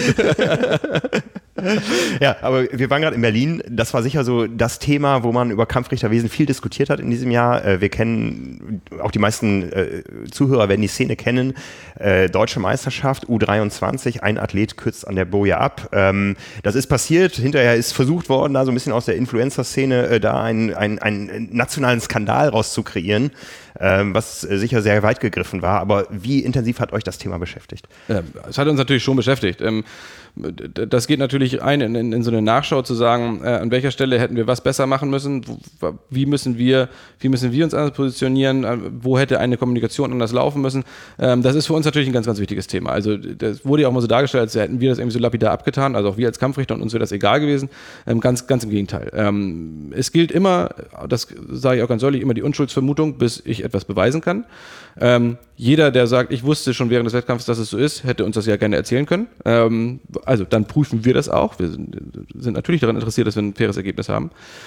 Ja, aber wir waren gerade in Berlin. Das war sicher so das Thema, wo man über Kampfrichterwesen viel diskutiert hat in diesem Jahr. Wir kennen, auch die meisten Zuhörer werden die Szene kennen. Deutsche Meisterschaft, U23, ein Athlet kürzt an der Boje ab. Das ist passiert. Hinterher ist versucht worden, da so ein bisschen aus der Influencer-Szene da einen nationalen Skandal rauszukreieren, was sicher sehr weit gegriffen war. Aber wie intensiv hat euch das Thema beschäftigt? Es hat uns natürlich schon beschäftigt. Das geht natürlich ein, in so eine Nachschau zu sagen, an welcher Stelle hätten wir was besser machen müssen, wie müssen wir uns anders positionieren, wo hätte eine Kommunikation anders laufen müssen. Das ist für uns natürlich ein ganz, ganz wichtiges Thema. Also das wurde ja auch mal so dargestellt, als hätten wir das irgendwie so lapidar abgetan, also auch wir als Kampfrichter und uns wäre das egal gewesen. Ganz, ganz im Gegenteil. Es gilt immer, das sage ich auch ganz deutlich, immer die Unschuldsvermutung, bis ich etwas beweisen kann. Jeder, der sagt, ich wusste schon während des Wettkampfs, dass es so ist, hätte uns das ja gerne erzählen können. Also dann prüfen wir das auch. Wir sind natürlich daran interessiert, dass wir ein faires Ergebnis haben.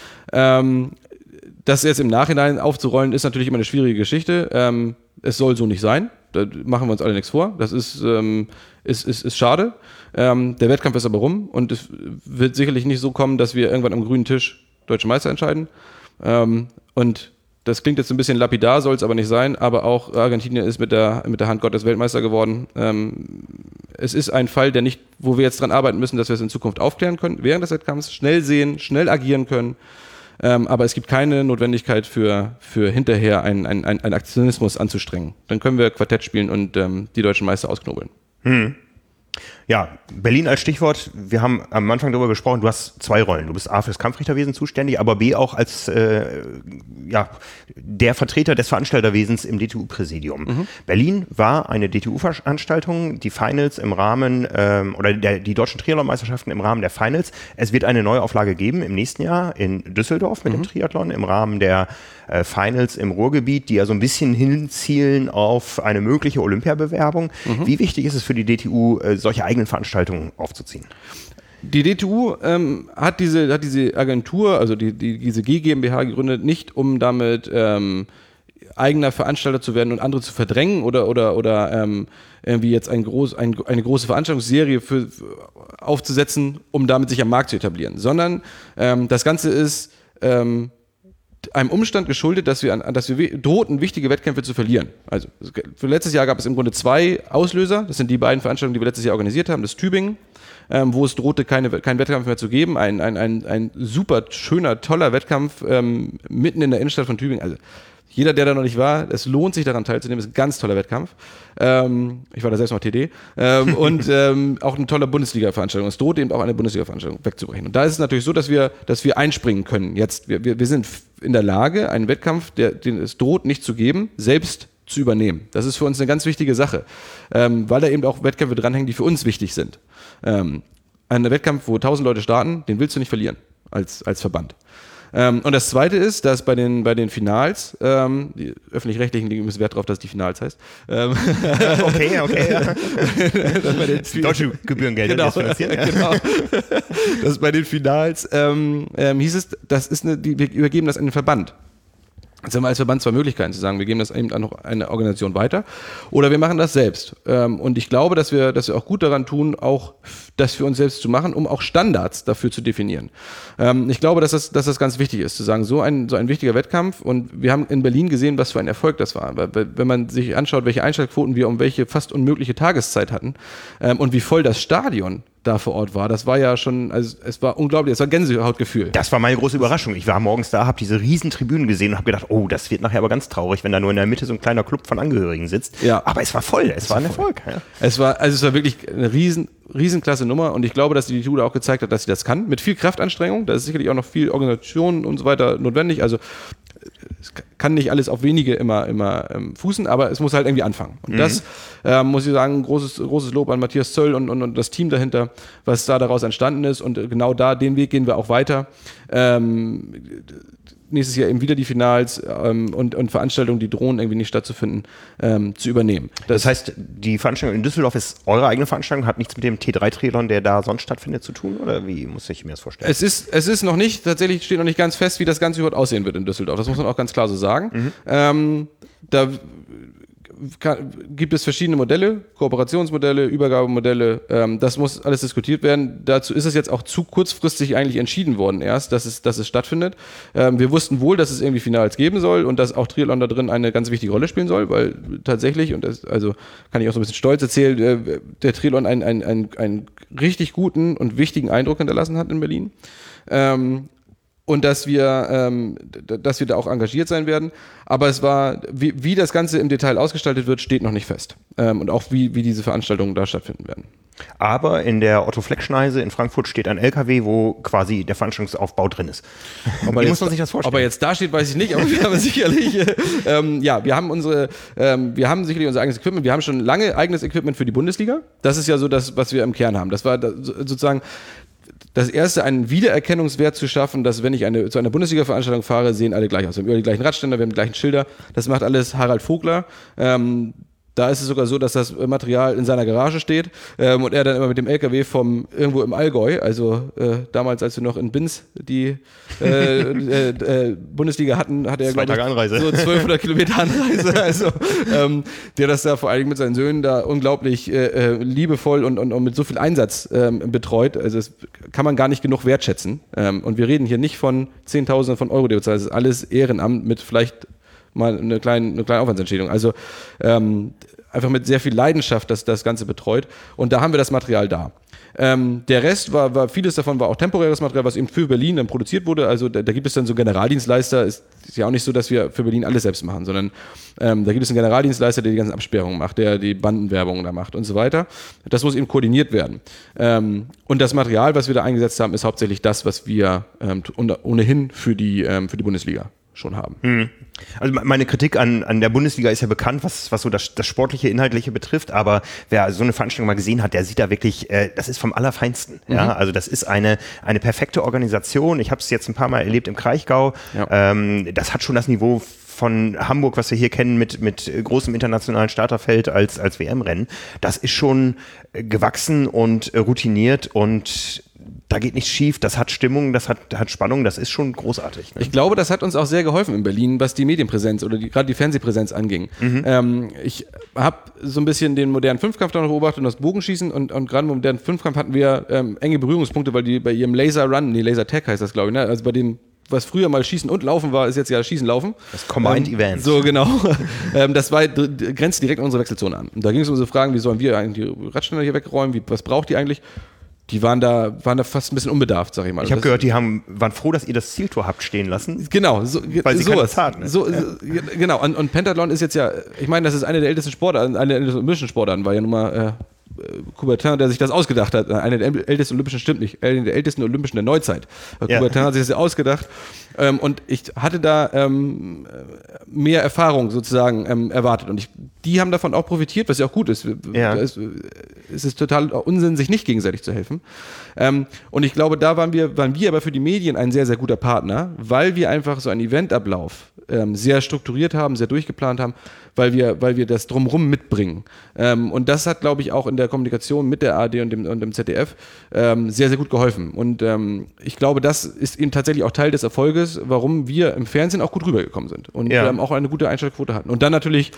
Das jetzt im Nachhinein aufzurollen, ist natürlich immer eine schwierige Geschichte. Es soll so nicht sein. Da machen wir uns alle nichts vor. Das ist schade. Der Wettkampf ist aber rum und es wird sicherlich nicht so kommen, dass wir irgendwann am grünen Tisch Deutsche Meister entscheiden. Und das klingt jetzt ein bisschen lapidar, soll es aber nicht sein, aber auch Argentinien ist mit der Hand Gottes Weltmeister geworden. Es ist ein Fall, wo wir jetzt dran arbeiten müssen, dass wir es in Zukunft aufklären können, während des Wettkampfs, schnell sehen, schnell agieren können. Aber es gibt keine Notwendigkeit für hinterher einen Aktionismus anzustrengen. Dann können wir Quartett spielen und die deutschen Meister ausknobeln. Ja, Berlin als Stichwort. Wir haben am Anfang darüber gesprochen, du hast 2 Rollen. Du bist A fürs Kampfrichterwesen zuständig, aber B auch als der Vertreter des Veranstalterwesens im DTU-Präsidium. Berlin war eine DTU-Veranstaltung, die Finals im Rahmen die deutschen Triathlon-Meisterschaften im Rahmen der Finals. Es wird eine Neuauflage geben im nächsten Jahr in Düsseldorf mit dem Triathlon im Rahmen der Finals im Ruhrgebiet, die ja so ein bisschen hinzielen auf eine mögliche Olympiabewerbung. Wie wichtig ist es für die DTU, solche eigenen Veranstaltungen aufzuziehen? Die DTU hat diese Agentur, also diese GmbH gegründet, nicht um damit eigener Veranstalter zu werden und andere zu verdrängen oder irgendwie jetzt eine große Veranstaltungsserie aufzusetzen, um damit sich am Markt zu etablieren, sondern das Ganze ist einem Umstand geschuldet, dass wir drohten, wichtige Wettkämpfe zu verlieren. Also für letztes Jahr gab es im Grunde 2 Auslöser. Das sind die beiden Veranstaltungen, die wir letztes Jahr organisiert haben. Das ist Tübingen, wo es drohte, keinen Wettkampf mehr zu geben. Ein super schöner, toller Wettkampf mitten in der Innenstadt von Tübingen. Also jeder, der da noch nicht war, es lohnt sich daran teilzunehmen, ist ein ganz toller Wettkampf. Ich war da selbst noch TD. Und auch eine tolle Bundesliga-Veranstaltung. Es droht eben auch eine Bundesliga-Veranstaltung wegzubrechen. Und da ist es natürlich so, dass wir einspringen können. Jetzt, wir sind in der Lage, einen Wettkampf, den es droht nicht zu geben, selbst zu übernehmen. Das ist für uns eine ganz wichtige Sache, weil da eben auch Wettkämpfe dranhängen, die für uns wichtig sind. Ein Wettkampf, wo 1000 Leute starten, den willst du nicht verlieren als Verband. Und das Zweite ist, dass bei den Finals, die Öffentlich-Rechtlichen legen müssen Wert darauf, dass es die Finals heißt. Okay. Ja. Deutsche Gebührengelder. Genau. Dass bei den Finals hieß es, wir übergeben das an den Verband. Jetzt haben wir als Verband zwei Möglichkeiten zu sagen, wir geben das eben an noch eine Organisation weiter oder wir machen das selbst. Und ich glaube, dass wir auch gut daran tun, auch das für uns selbst zu machen, um auch Standards dafür zu definieren. Ich glaube, dass das ganz wichtig ist, zu sagen, so ein wichtiger Wettkampf, und wir haben in Berlin gesehen, was für ein Erfolg das war. Weil, wenn man sich anschaut, welche Einschaltquoten wir um welche fast unmögliche Tageszeit hatten und wie voll das Stadion da vor Ort war. Das war ja schon, also es war unglaublich, es war Gänsehautgefühl. Das war meine große Überraschung. Ich war morgens da, habe diese riesen Tribünen gesehen und habe gedacht, oh, das wird nachher aber ganz traurig, wenn da nur in der Mitte so ein kleiner Club von Angehörigen sitzt. Ja. Aber es war voll, es war ein Erfolg. Ja. Es war wirklich eine riesenklasse Nummer, und ich glaube, dass die Tude auch gezeigt hat, dass sie das kann, mit viel Kraftanstrengung. Da ist sicherlich auch noch viel Organisation und so weiter notwendig. Also es kann nicht alles auf wenige immer fußen, aber es muss halt irgendwie anfangen. Und das muss ich sagen, großes Lob an Matthias Zöll und das Team dahinter, was da daraus entstanden ist. Und genau den Weg gehen wir auch weiter. Nächstes Jahr eben wieder die Finals und Veranstaltungen, die drohen irgendwie nicht stattzufinden, zu übernehmen. Das heißt, die Veranstaltung in Düsseldorf ist eure eigene Veranstaltung, hat nichts mit dem T3-Triathlon, der da sonst stattfindet, zu tun? Oder wie muss ich mir das vorstellen? Es ist noch nicht, tatsächlich steht noch nicht ganz fest, wie das Ganze überhaupt aussehen wird in Düsseldorf. Das muss man auch ganz klar so sagen. Da gibt es verschiedene Modelle, Kooperationsmodelle, Übergabemodelle, das muss alles diskutiert werden. Dazu ist es jetzt auch zu kurzfristig eigentlich entschieden worden erst, dass es stattfindet. Wir wussten wohl, dass es irgendwie Finals geben soll und dass auch Triathlon da drin eine ganz wichtige Rolle spielen soll, weil tatsächlich, und das also kann ich auch so ein bisschen stolz erzählen, der Triathlon einen richtig guten und wichtigen Eindruck hinterlassen hat in Berlin. Und dass wir da auch engagiert sein werden. Aber es war, wie das Ganze im Detail ausgestaltet wird, steht noch nicht fest. Und auch wie diese Veranstaltungen da stattfinden werden. Aber in der Otto-Fleck-Schneise in Frankfurt steht ein LKW, wo quasi der Veranstaltungsaufbau drin ist. Wie muss man sich das vorstellen? Ob er jetzt da steht, weiß ich nicht, aber wir haben sicherlich, wir haben sicherlich unser eigenes Equipment. Wir haben schon lange eigenes Equipment für die Bundesliga. Das ist ja so das, was wir im Kern haben. Das war sozusagen das erste, einen Wiedererkennungswert zu schaffen, dass wenn ich zu einer Bundesliga-Veranstaltung fahre, sehen alle gleich aus. Wir haben über die gleichen Radständer, wir haben die gleichen Schilder. Das macht alles Harald Vogler. Da ist es sogar so, dass das Material in seiner Garage steht und er dann immer mit dem LKW irgendwo im Allgäu, also damals, als wir noch in Binz die Bundesliga hatten, hat er, glaube ich, so 1200 Kilometer Anreise, also der das da vor allem mit seinen Söhnen da unglaublich liebevoll und mit so viel Einsatz betreut. Also das kann man gar nicht genug wertschätzen. Und wir reden hier nicht von Zehntausenden von Euro, die bezahlt. Das ist alles Ehrenamt mit vielleicht mal eine kleine Aufwandsentschädigung. Also einfach mit sehr viel Leidenschaft das Ganze betreut. Und da haben wir das Material da. Der Rest vieles davon war auch temporäres Material, was eben für Berlin dann produziert wurde. Also da gibt es dann so Generaldienstleister. Ist ja auch nicht so, dass wir für Berlin alles selbst machen, sondern da gibt es einen Generaldienstleister, der die ganzen Absperrungen macht, der die Bandenwerbung da macht und so weiter. Das muss eben koordiniert werden. Und das Material, was wir da eingesetzt haben, ist hauptsächlich das, was wir ohnehin für die Bundesliga schon haben. Also meine Kritik an der Bundesliga ist ja bekannt, was so das sportliche, inhaltliche betrifft, aber wer so eine Veranstaltung mal gesehen hat, der sieht da wirklich, das ist vom Allerfeinsten. Ja? Also das ist eine perfekte Organisation. Ich habe es jetzt ein paar Mal erlebt im Kraichgau. Ja. Das hat schon das Niveau von Hamburg, was wir hier kennen, mit großem internationalen Starterfeld als WM-Rennen. Das ist schon gewachsen und routiniert, und da geht nichts schief, das hat Stimmung, das hat Spannung, das ist schon großartig. Ne? Ich glaube, das hat uns auch sehr geholfen in Berlin, was die Medienpräsenz oder gerade die Fernsehpräsenz anging. Ich habe so ein bisschen den modernen Fünfkampf da noch beobachtet und das Bogenschießen, und gerade im modernen Fünfkampf hatten wir enge Berührungspunkte, weil die bei ihrem Laser Tag heißt das, glaube ich, ne? Also bei dem, was früher mal Schießen und Laufen war, ist jetzt ja Schießen, Laufen. Das Combined Event. So, genau. Das grenzt direkt an unsere Wechselzone an. Und da ging es um so Fragen, wie sollen wir eigentlich die Radständer hier wegräumen, was braucht die eigentlich? die waren da fast ein bisschen unbedarft, sag ich mal. Ich habe gehört, die waren froh, dass ihr das Zieltor habt stehen lassen. Genau, weil sie keine Zeit mehr. Genau, und Pentathlon ist jetzt ja, ich meine, das ist eine der ältesten Sportarten, eine der ältesten olympischen Sportarten, war ja nun mal Coubertin, der sich das ausgedacht hat. Eine der ältesten olympischen, stimmt nicht, eine der ältesten olympischen der Neuzeit. Coubertin hat sich das ja ausgedacht. Und ich hatte da mehr Erfahrung sozusagen erwartet. Und die haben davon auch profitiert, was ja auch gut ist. Es ist total Unsinn, sich nicht gegenseitig zu helfen. Und ich glaube, da waren wir aber für die Medien ein sehr, sehr guter Partner, weil wir einfach so einen Eventablauf sehr strukturiert haben, sehr durchgeplant haben, weil wir das drumherum mitbringen. Und das hat, glaube ich, auch in der Kommunikation mit der ARD und dem ZDF sehr, sehr gut geholfen. Und ich glaube, das ist eben tatsächlich auch Teil des Erfolges, warum wir im Fernsehen auch gut rübergekommen sind und auch eine gute Einschaltquote hatten. Und dann natürlich,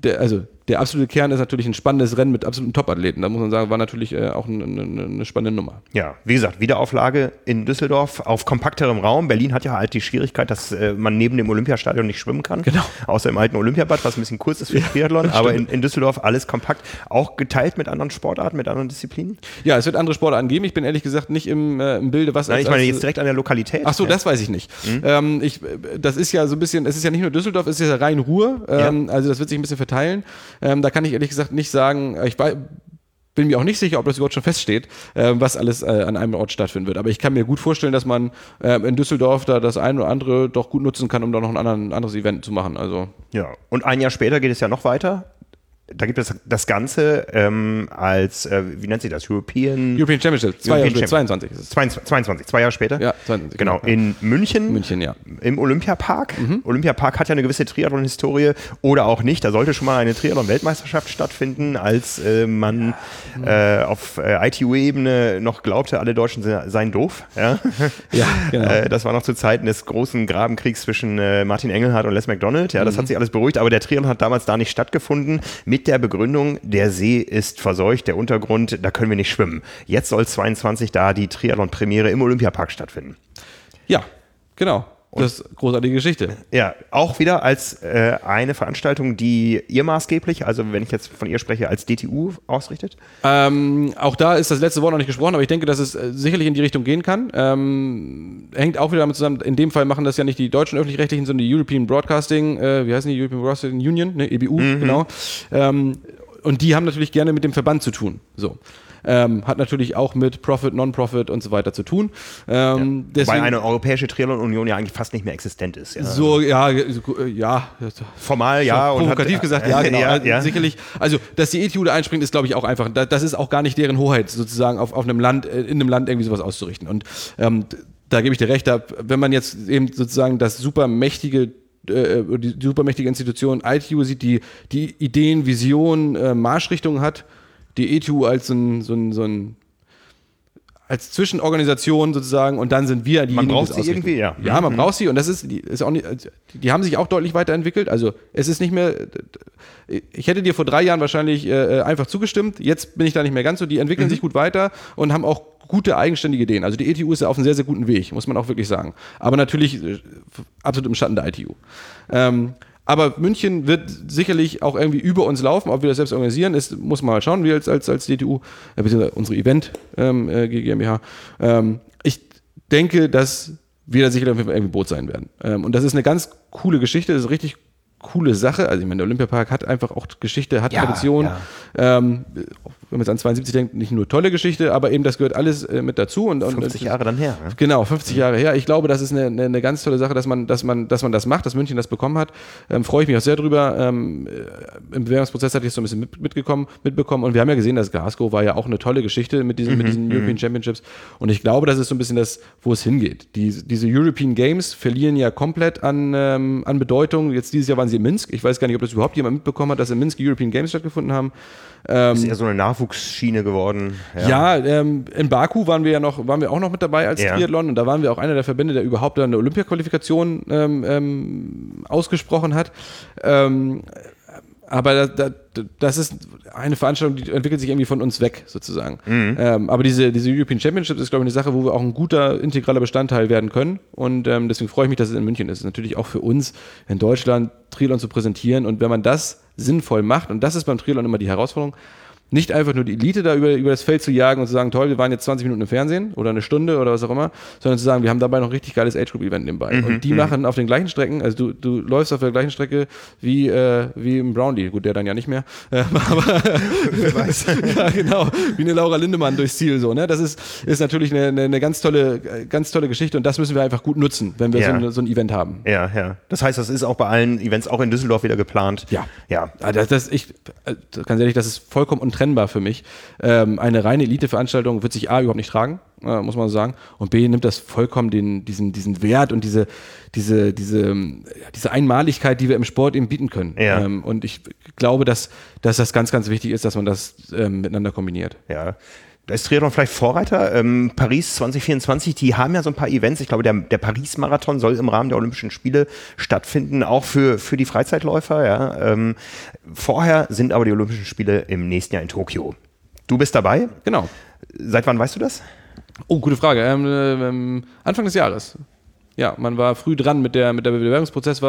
der absolute Kern ist natürlich ein spannendes Rennen mit absoluten Top-Athleten. Da muss man sagen, war natürlich auch eine spannende Nummer. Ja, wie gesagt, Wiederauflage in Düsseldorf auf kompakterem Raum. Berlin hat ja halt die Schwierigkeit, dass man neben dem Olympiastadion nicht schwimmen kann. Genau. Außer im alten Olympiabad, was ein bisschen kurz ist für Triathlon. Aber in Düsseldorf alles kompakt. Auch geteilt mit anderen Sportarten, mit anderen Disziplinen? Ja, es wird andere Sportarten geben. Ich bin ehrlich gesagt nicht im Bilde, was... Nein, ich meine jetzt direkt an der Lokalität. Ach so, das weiß ich nicht. Das ist ja so ein bisschen, es ist ja nicht nur Düsseldorf, es ist ja Rhein-Ruhr. Also das wird sich ein bisschen verteilen. Da kann ich ehrlich gesagt nicht sagen, bin mir auch nicht sicher, ob das überhaupt schon feststeht, was alles an einem Ort stattfinden wird. Aber ich kann mir gut vorstellen, dass man in Düsseldorf da das eine oder andere doch gut nutzen kann, um da noch ein anderes Event zu machen. Also. Ja, und ein Jahr später geht es ja noch weiter. Da gibt es das Ganze als, wie nennt sich das, European Championship, 22. 22, 2 Jahre später. Ja, 22. Genau, in München. München, ja. Im Olympiapark. Olympiapark hat ja eine gewisse Triathlon-Historie oder auch nicht. Da sollte schon mal eine Triathlon-Weltmeisterschaft stattfinden, als man auf ITU-Ebene noch glaubte, alle Deutschen seien doof. Ja, genau. Das war noch zu Zeiten des großen Grabenkriegs zwischen Martin Engelhardt und Les McDonald. Ja, das hat sich alles beruhigt, aber der Triathlon hat damals da nicht stattgefunden. Mit der Begründung, der See ist verseucht, der Untergrund, da können wir nicht schwimmen. Jetzt soll 22 da die Triathlon-Premiere im Olympiapark stattfinden. Ja, genau. Das ist eine großartige Geschichte. Ja, auch wieder als eine Veranstaltung, die ihr maßgeblich, also wenn ich jetzt von ihr spreche, als DTU ausrichtet? Auch da ist das letzte Wort noch nicht gesprochen, aber ich denke, dass es sicherlich in die Richtung gehen kann. Hängt auch wieder damit zusammen, in dem Fall machen das ja nicht die deutschen Öffentlich-Rechtlichen, sondern die European Broadcasting, wie heißen die, European Broadcasting Union, ne, EBU, genau. Und die haben natürlich gerne mit dem Verband zu tun, so. Hat natürlich auch mit Profit, Non-Profit und so weiter zu tun. Wobei eine europäische Triathlon-Union ja eigentlich fast nicht mehr existent ist. Ja. So, ja. Formal, ja. Und provokativ gesagt, ja, genau. Sicherlich. Also, dass die ETU da einspringt, ist, glaube ich, auch einfach. Das ist auch gar nicht deren Hoheit, sozusagen auf einem Land, in einem Land irgendwie sowas auszurichten. Und da gebe ich dir recht, wenn man jetzt eben sozusagen das supermächtige die supermächtige Institution ITU sieht, die Ideen, Visionen, Marschrichtungen hat, die ETU als als Zwischenorganisation sozusagen und dann sind wir diejenigen, man braucht sie irgendwie, ja. Ja, man braucht sie und das ist auch nicht, die haben sich auch deutlich weiterentwickelt, also es ist nicht mehr, ich hätte dir vor 3 Jahren wahrscheinlich einfach zugestimmt, jetzt bin ich da nicht mehr ganz so, die entwickeln sich gut weiter und haben auch gute eigenständige Ideen, also die ETU ist ja auf einem sehr, sehr guten Weg, muss man auch wirklich sagen, aber natürlich absolut im Schatten der ITU. Aber München wird sicherlich auch irgendwie über uns laufen, ob wir das selbst organisieren, muss man mal schauen, wir als DTU, beziehungsweise unsere Event GmbH. Ich denke, dass wir da sicherlich irgendwie Boot sein werden. Und das ist eine ganz coole Geschichte, das ist eine richtig coole Sache. Also ich meine, der Olympiapark hat einfach auch Geschichte, hat Tradition. Ja. Wenn man jetzt an 72 denkt, nicht nur tolle Geschichte, aber eben das gehört alles mit dazu. Und 50 Jahre dann her. Ne? Genau, 50 Jahre her. Ich glaube, das ist eine ganz tolle Sache, dass man das macht, dass München das bekommen hat. Freue ich mich auch sehr drüber. Im Bewerbungsprozess hatte ich es so ein bisschen mitbekommen. Und wir haben ja gesehen, dass Glasgow war ja auch eine tolle Geschichte mit diesen European Championships. Und ich glaube, das ist so ein bisschen das, wo es hingeht. Diese European Games verlieren ja komplett an Bedeutung. Jetzt dieses Jahr waren sie in Minsk. Ich weiß gar nicht, ob das überhaupt jemand mitbekommen hat, dass in Minsk die European Games stattgefunden haben. Ist eher so eine Nachwuchsschiene geworden. Ja, in Baku waren wir auch noch mit dabei als Triathlon und da waren wir auch einer der Verbände, der überhaupt eine Olympiaqualifikation ausgesprochen hat. Aber das ist eine Veranstaltung, die entwickelt sich irgendwie von uns weg, sozusagen. Aber diese European Championships ist, glaube ich, eine Sache, wo wir auch ein guter, integraler Bestandteil werden können. Und deswegen freue ich mich, dass es in München ist. Natürlich auch für uns in Deutschland Triathlon zu präsentieren. Und wenn man das sinnvoll macht, und das ist beim Triathlon immer die Herausforderung, Nicht einfach nur die Elite da über das Feld zu jagen und zu sagen, toll, wir waren jetzt 20 Minuten im Fernsehen oder eine Stunde oder was auch immer, sondern zu sagen, wir haben dabei noch ein richtig geiles Age-Group-Event nebenbei. Und die machen auf den gleichen Strecken, also du läufst auf der gleichen Strecke wie im Brownlee, gut, der dann ja nicht mehr, aber wer weiß. Ja, genau, wie eine Laura Lindemann durchs Ziel so, ne? Das ist natürlich eine ganz tolle Geschichte und das müssen wir einfach gut nutzen, wenn wir so ein Event haben. Ja, ja. Das heißt, das ist auch bei allen Events, auch in Düsseldorf wieder geplant. Ja. Ganz ehrlich, das ist vollkommen untrennbar für mich. Eine reine Elite-Veranstaltung wird sich A überhaupt nicht tragen, muss man so sagen, und B nimmt das vollkommen diesen Wert und diese Einmaligkeit, die wir im Sport eben bieten können. Ja. Und ich glaube, dass das ganz, ganz wichtig ist, dass man das miteinander kombiniert. Ja. Da ist Triathlon vielleicht Vorreiter. Paris 2024, die haben ja so ein paar Events. Ich glaube, der Paris-Marathon soll im Rahmen der Olympischen Spiele stattfinden, auch für die Freizeitläufer. Ja. Vorher sind aber die Olympischen Spiele im nächsten Jahr in Tokio. Du bist dabei? Genau. Seit wann weißt du das? Oh, gute Frage. Anfang des Jahres. Ja, man war früh dran mit der Bewerbungsprozess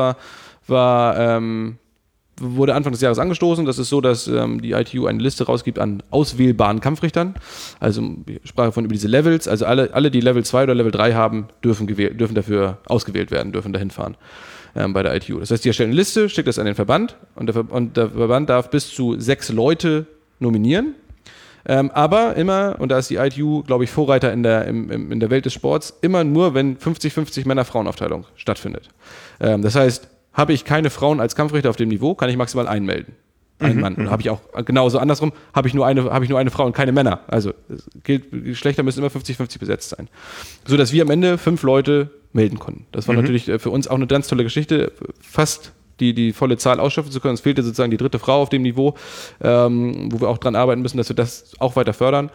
wurde Anfang des Jahres angestoßen. Das ist so, dass die ITU eine Liste rausgibt an auswählbaren Kampfrichtern. Also ich sprach davon über diese Levels. Also alle, die Level 2 oder Level 3 haben, dürfen dafür ausgewählt werden, dürfen dahin fahren bei der ITU. Das heißt, die erstellen eine Liste, schickt das an den Verband und der Verband darf bis zu 6 Leute nominieren. Aber immer, und da ist die ITU, glaube ich, Vorreiter in der Welt des Sports, immer nur, wenn 50-50 Männer-Frauen-Aufteilung stattfindet. Das heißt, habe ich keine Frauen als Kampfrichter auf dem Niveau, kann ich maximal einen melden. Einen Mann. Und habe ich auch genauso andersrum, habe ich nur eine Frau und keine Männer. Also Geschlechter müssen immer 50-50 besetzt sein. So dass wir am Ende 5 Leute melden konnten. Das war natürlich für uns auch eine ganz tolle Geschichte, fast die volle Zahl ausschöpfen zu können. Es fehlte sozusagen die dritte Frau auf dem Niveau, wo wir auch dran arbeiten müssen, dass wir das auch weiter fördern.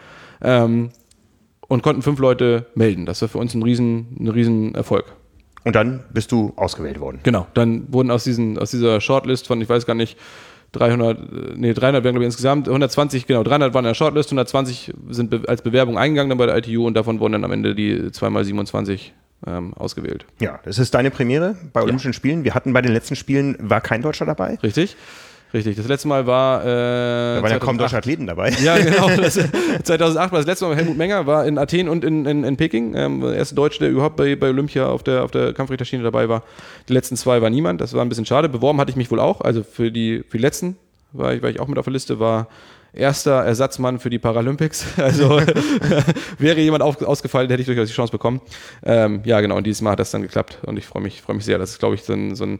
Und konnten 5 Leute melden. Das war für uns ein riesen Erfolg. Und dann bist du ausgewählt worden. Genau, dann wurden aus dieser Shortlist von, ich weiß gar nicht, 300 werden glaube ich insgesamt, 120, genau, 300 waren in der Shortlist, 120 sind als Bewerbung eingegangen dann bei der ITU und davon wurden dann am Ende die 2x27 ausgewählt. Ja, das ist deine Premiere bei Olympischen Spielen. Wir hatten bei den letzten Spielen, war kein Deutscher dabei. Richtig. Das letzte Mal war da waren ja kaum deutsche Athleten dabei. Ja, genau. 2008 war das letzte Mal Helmut Menger, war in Athen und in Peking. Der erste Deutsche, der überhaupt bei Olympia auf der Kampfrichterschiene dabei war. Die letzten 2 war niemand. Das war ein bisschen schade. Beworben hatte ich mich wohl auch. Also für die letzten war ich auch mit auf der Liste, war erster Ersatzmann für die Paralympics. Also wäre jemand ausgefallen, hätte ich durchaus die Chance bekommen. Ja, genau. Und dieses Mal hat das dann geklappt. Und ich freue mich sehr. Das ist, glaube ich, so ein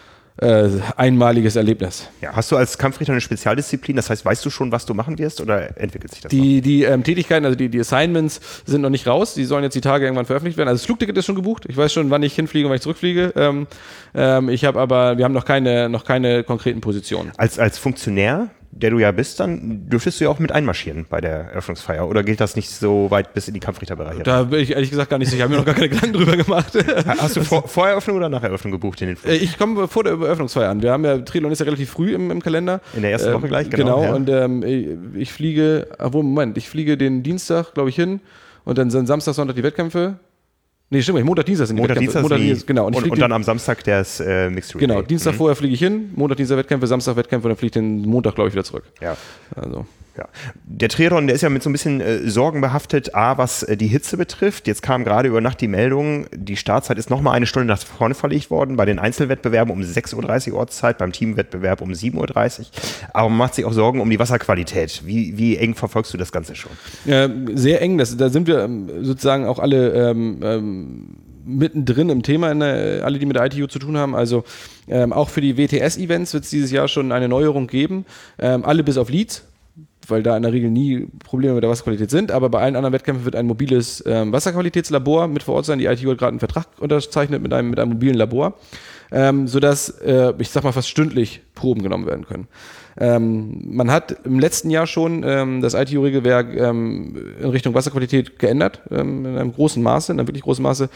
einmaliges Erlebnis. Ja, hast du als Kampfrichter eine Spezialdisziplin? Das heißt, weißt du schon, was du machen wirst oder entwickelt sich das Die Tätigkeiten, also die Assignments sind noch nicht raus. Die sollen jetzt die Tage irgendwann veröffentlicht werden. Also das Flugticket ist schon gebucht. Ich weiß schon, wann ich hinfliege und wann ich zurückfliege. Wir haben noch keine konkreten Positionen. Als Funktionär, der du ja bist, dann dürftest du ja auch mit einmarschieren bei der Eröffnungsfeier. Oder geht das nicht so weit bis in die Kampfrichterbereiche? Da bin ich ehrlich gesagt gar nicht sicher. Ich habe mir noch gar keine Gedanken drüber gemacht. Hast du vor Eröffnung oder nach Eröffnung gebucht in den Flug? Ich komme vor der Eröffnungsfeier an. Wir haben ja, Triathlon ist ja relativ früh im Kalender. In der ersten Woche gleich, genau. Ja. Und ich fliege den Dienstag, glaube ich, hin und dann sind Samstag, Sonntag die Wettkämpfe. Nee, stimmt, Montag, Dienstag sind die Wettkämpfe. Montag, Dienstag, genau. Und dann am Samstag das Mixed Relay. Genau, Dienstag vorher fliege ich hin, Montag, Dienstag Wettkämpfe, Samstag Wettkämpfe und dann fliege ich den Montag, glaube ich, wieder zurück. Ja. Also. Ja. Der Triathlon, der ist ja mit so ein bisschen Sorgen behaftet, was die Hitze betrifft. Jetzt kam gerade über Nacht die Meldung, die Startzeit ist nochmal 1 Stunde nach vorne verlegt worden, bei den Einzelwettbewerben um 6.30 Uhr Ortszeit, beim Teamwettbewerb um 7.30 Uhr. Aber man macht sich auch Sorgen um die Wasserqualität. Wie eng verfolgst du das Ganze schon? Sehr eng, da sind wir sozusagen auch alle mittendrin im Thema, alle, die mit der ITU zu tun haben. Also auch für die WTS-Events wird es dieses Jahr schon eine Neuerung geben. Alle bis auf Leeds, weil da in der Regel nie Probleme mit der Wasserqualität sind, aber bei allen anderen Wettkämpfen wird ein mobiles Wasserqualitätslabor mit vor Ort sein. Die ITU hat gerade einen Vertrag unterzeichnet mit einem mobilen Labor, sodass, ich sag mal, fast stündlich Proben genommen werden können. Man hat im letzten Jahr schon das ITU-Regelwerk in Richtung Wasserqualität geändert, in einem wirklich großen Maße.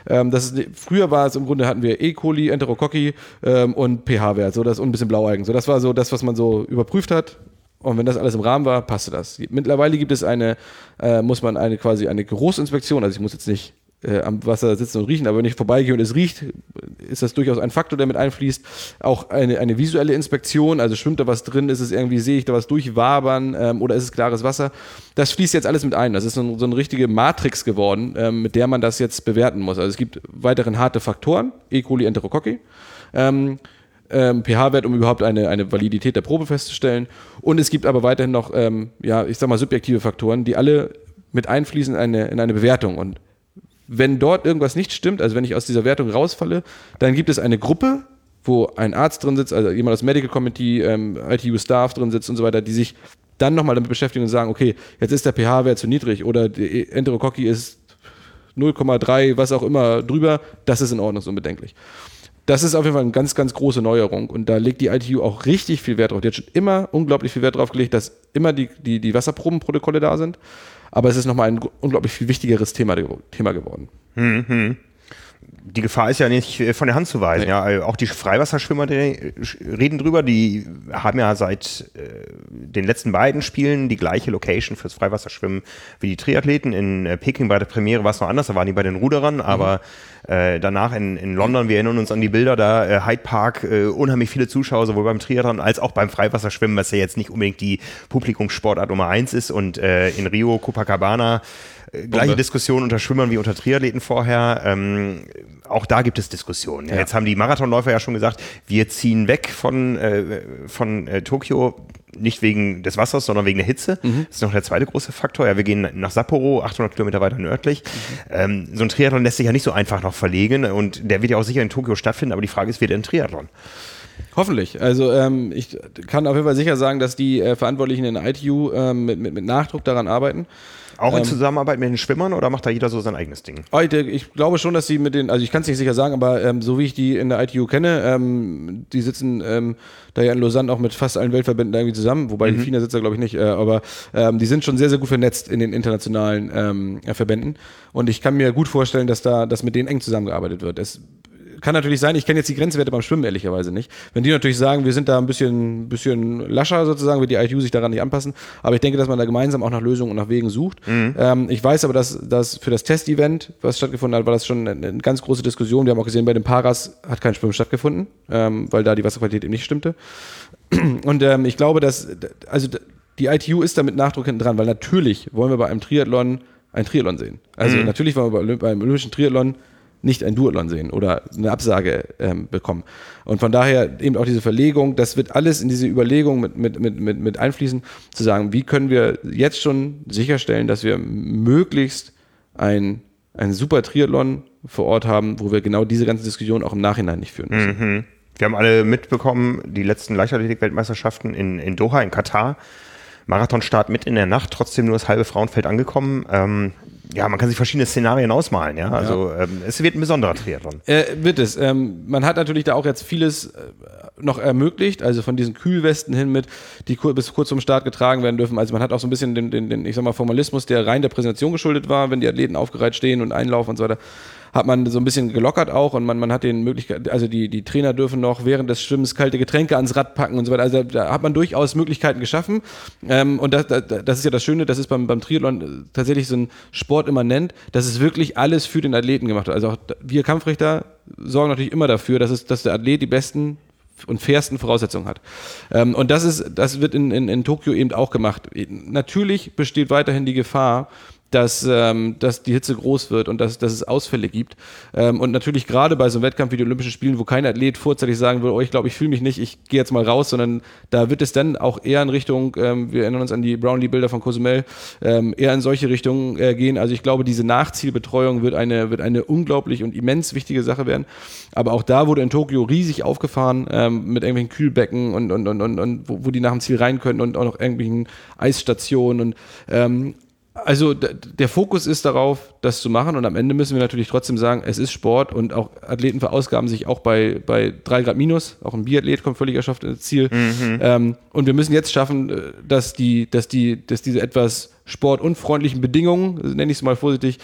Früher war es im Grunde, hatten wir E. coli, Enterococci und pH-Wert, und ein bisschen Blaualgen. Das war so das, was man so überprüft hat. Und wenn das alles im Rahmen war, passte das. Mittlerweile gibt es muss man quasi eine Geruchsinspektion, also ich muss jetzt nicht am Wasser sitzen und riechen, aber wenn ich vorbeigehe und es riecht, ist das durchaus ein Faktor, der mit einfließt. Auch eine visuelle Inspektion, also schwimmt da was drin, ist es irgendwie, sehe ich da was durchwabern oder ist es klares Wasser? Das fließt jetzt alles mit ein. Das ist so eine richtige Matrix geworden, mit der man das jetzt bewerten muss. Also es gibt weiterhin harte Faktoren, E. coli, Enterococci, pH-Wert, um überhaupt eine Validität der Probe festzustellen. Und es gibt aber weiterhin noch, subjektive Faktoren, die alle mit einfließen in eine Bewertung. Und wenn dort irgendwas nicht stimmt, also wenn ich aus dieser Wertung rausfalle, dann gibt es eine Gruppe, wo ein Arzt drin sitzt, also jemand aus dem Medical Committee, ITU-Staff drin sitzt und so weiter, die sich dann nochmal damit beschäftigen und sagen, okay, jetzt ist der pH-Wert zu niedrig oder die Enterococci ist 0,3, was auch immer drüber, das ist in Ordnung, ist unbedenklich. Das ist auf jeden Fall eine ganz, ganz große Neuerung und da legt die ITU auch richtig viel Wert drauf. Die hat schon immer unglaublich viel Wert drauf gelegt, dass immer die Wasserprobenprotokolle da sind. Aber es ist nochmal ein unglaublich viel wichtigeres Thema geworden. Die Gefahr ist ja nicht von der Hand zu weisen. Nee. Ja, auch die Freiwasserschwimmer, die reden drüber, die haben ja seit den letzten beiden Spielen die gleiche Location fürs Freiwasserschwimmen wie die Triathleten. In Peking bei der Premiere war es noch anders, da waren die bei den Ruderern, aber danach in London, wir erinnern uns an die Bilder, da Hyde Park, unheimlich viele Zuschauer, sowohl beim Triathlon als auch beim Freiwasserschwimmen, was ja jetzt nicht unbedingt die Publikumssportart Nummer 1 ist und in Rio, Copacabana, gleiche Diskussion unter Schwimmern wie unter Triathleten vorher. Auch da gibt es Diskussionen. Ja. Jetzt haben die Marathonläufer ja schon gesagt, wir ziehen weg von Tokio, nicht wegen des Wassers, sondern wegen der Hitze. Das ist noch der zweite große Faktor. Ja, wir gehen nach Sapporo, 800 Kilometer weiter nördlich. So ein Triathlon lässt sich ja nicht so einfach noch verlegen und der wird ja auch sicher in Tokio stattfinden, aber die Frage ist, wird er ein Triathlon? Hoffentlich. Also ich kann auf jeden Fall sicher sagen, dass die Verantwortlichen in der ITU mit Nachdruck daran arbeiten. Auch in Zusammenarbeit mit den Schwimmern oder macht da jeder so sein eigenes Ding? Ich glaube schon, dass sie also ich kann es nicht sicher sagen, aber so wie ich die in der ITU kenne, die sitzen da ja in Lausanne auch mit fast allen Weltverbänden da irgendwie zusammen, wobei die FINA sitzt da glaube ich nicht, aber die sind schon sehr, sehr gut vernetzt in den internationalen Verbänden und ich kann mir gut vorstellen, dass mit denen eng zusammengearbeitet wird. Es kann natürlich sein, ich kenne jetzt die Grenzwerte beim Schwimmen ehrlicherweise nicht. Wenn die natürlich sagen, wir sind da ein bisschen lascher sozusagen, wird die ITU sich daran nicht anpassen. Aber ich denke, dass man da gemeinsam auch nach Lösungen und nach Wegen sucht. Ich weiß aber, dass für das Testevent, was stattgefunden hat, war das schon eine ganz große Diskussion. Wir haben auch gesehen, bei den Paras hat kein Schwimmen stattgefunden, weil da die Wasserqualität eben nicht stimmte. Und ich glaube, dass die ITU ist da mit Nachdruck hinten dran, weil natürlich wollen wir bei einem Triathlon ein Triathlon sehen. Also natürlich wollen wir beim Olympischen Triathlon nicht ein Duathlon sehen oder eine Absage bekommen. Und von daher eben auch diese Verlegung, das wird alles in diese Überlegung mit einfließen, zu sagen, wie können wir jetzt schon sicherstellen, dass wir möglichst ein super Triathlon vor Ort haben, wo wir genau diese ganze Diskussion auch im Nachhinein nicht führen müssen. Wir haben alle mitbekommen, die letzten Leichtathletik-Weltmeisterschaften in Doha, in Katar. Marathonstart mit in der Nacht, trotzdem nur das halbe Frauenfeld angekommen. Man kann sich verschiedene Szenarien ausmalen. Ja? Also es wird ein besonderer Triathlon. Wird es. Man hat natürlich da auch jetzt vieles noch ermöglicht, also von diesen Kühlwesten hin die bis kurz zum Start getragen werden dürfen. Also man hat auch so ein bisschen den ich sag mal, Formalismus, der rein der Präsentation geschuldet war, wenn die Athleten aufgereiht stehen und einlaufen und so weiter, hat man so ein bisschen gelockert auch und man hat den Möglichkeit, also die Trainer dürfen noch während des Schwimmens kalte Getränke ans Rad packen und so weiter. Also da hat man durchaus Möglichkeiten geschaffen. Und das ist ja das Schöne, das ist beim Triathlon tatsächlich so ein Sport immanent, dass es wirklich alles für den Athleten gemacht wird. Also auch wir Kampfrichter sorgen natürlich immer dafür, dass der Athlet die besten und fairsten Voraussetzungen hat. Und das wird in Tokio eben auch gemacht. Natürlich besteht weiterhin die Gefahr, dass die Hitze groß wird und dass es Ausfälle gibt. Und natürlich gerade bei so einem Wettkampf wie die Olympischen Spielen, wo kein Athlet vorzeitig sagen will, ich glaube, ich fühle mich nicht, ich gehe jetzt mal raus, sondern da wird es dann auch eher in Richtung, wir erinnern uns an die Brownlee-Bilder von Cozumel, eher in solche Richtungen gehen. Also ich glaube, diese Nachzielbetreuung wird eine unglaublich und immens wichtige Sache werden. Aber auch da wurde in Tokio riesig aufgefahren mit irgendwelchen Kühlbecken und wo die nach dem Ziel rein können und auch noch irgendwelchen Eisstationen und also der Fokus ist darauf, das zu machen und am Ende müssen wir natürlich trotzdem sagen, es ist Sport und auch Athleten verausgaben sich auch bei 3 Grad minus, auch ein Biathlet kommt völlig erschöpft ins Ziel und wir müssen jetzt schaffen, dass diese etwas sportunfreundlichen Bedingungen, nenne ich es mal vorsichtig,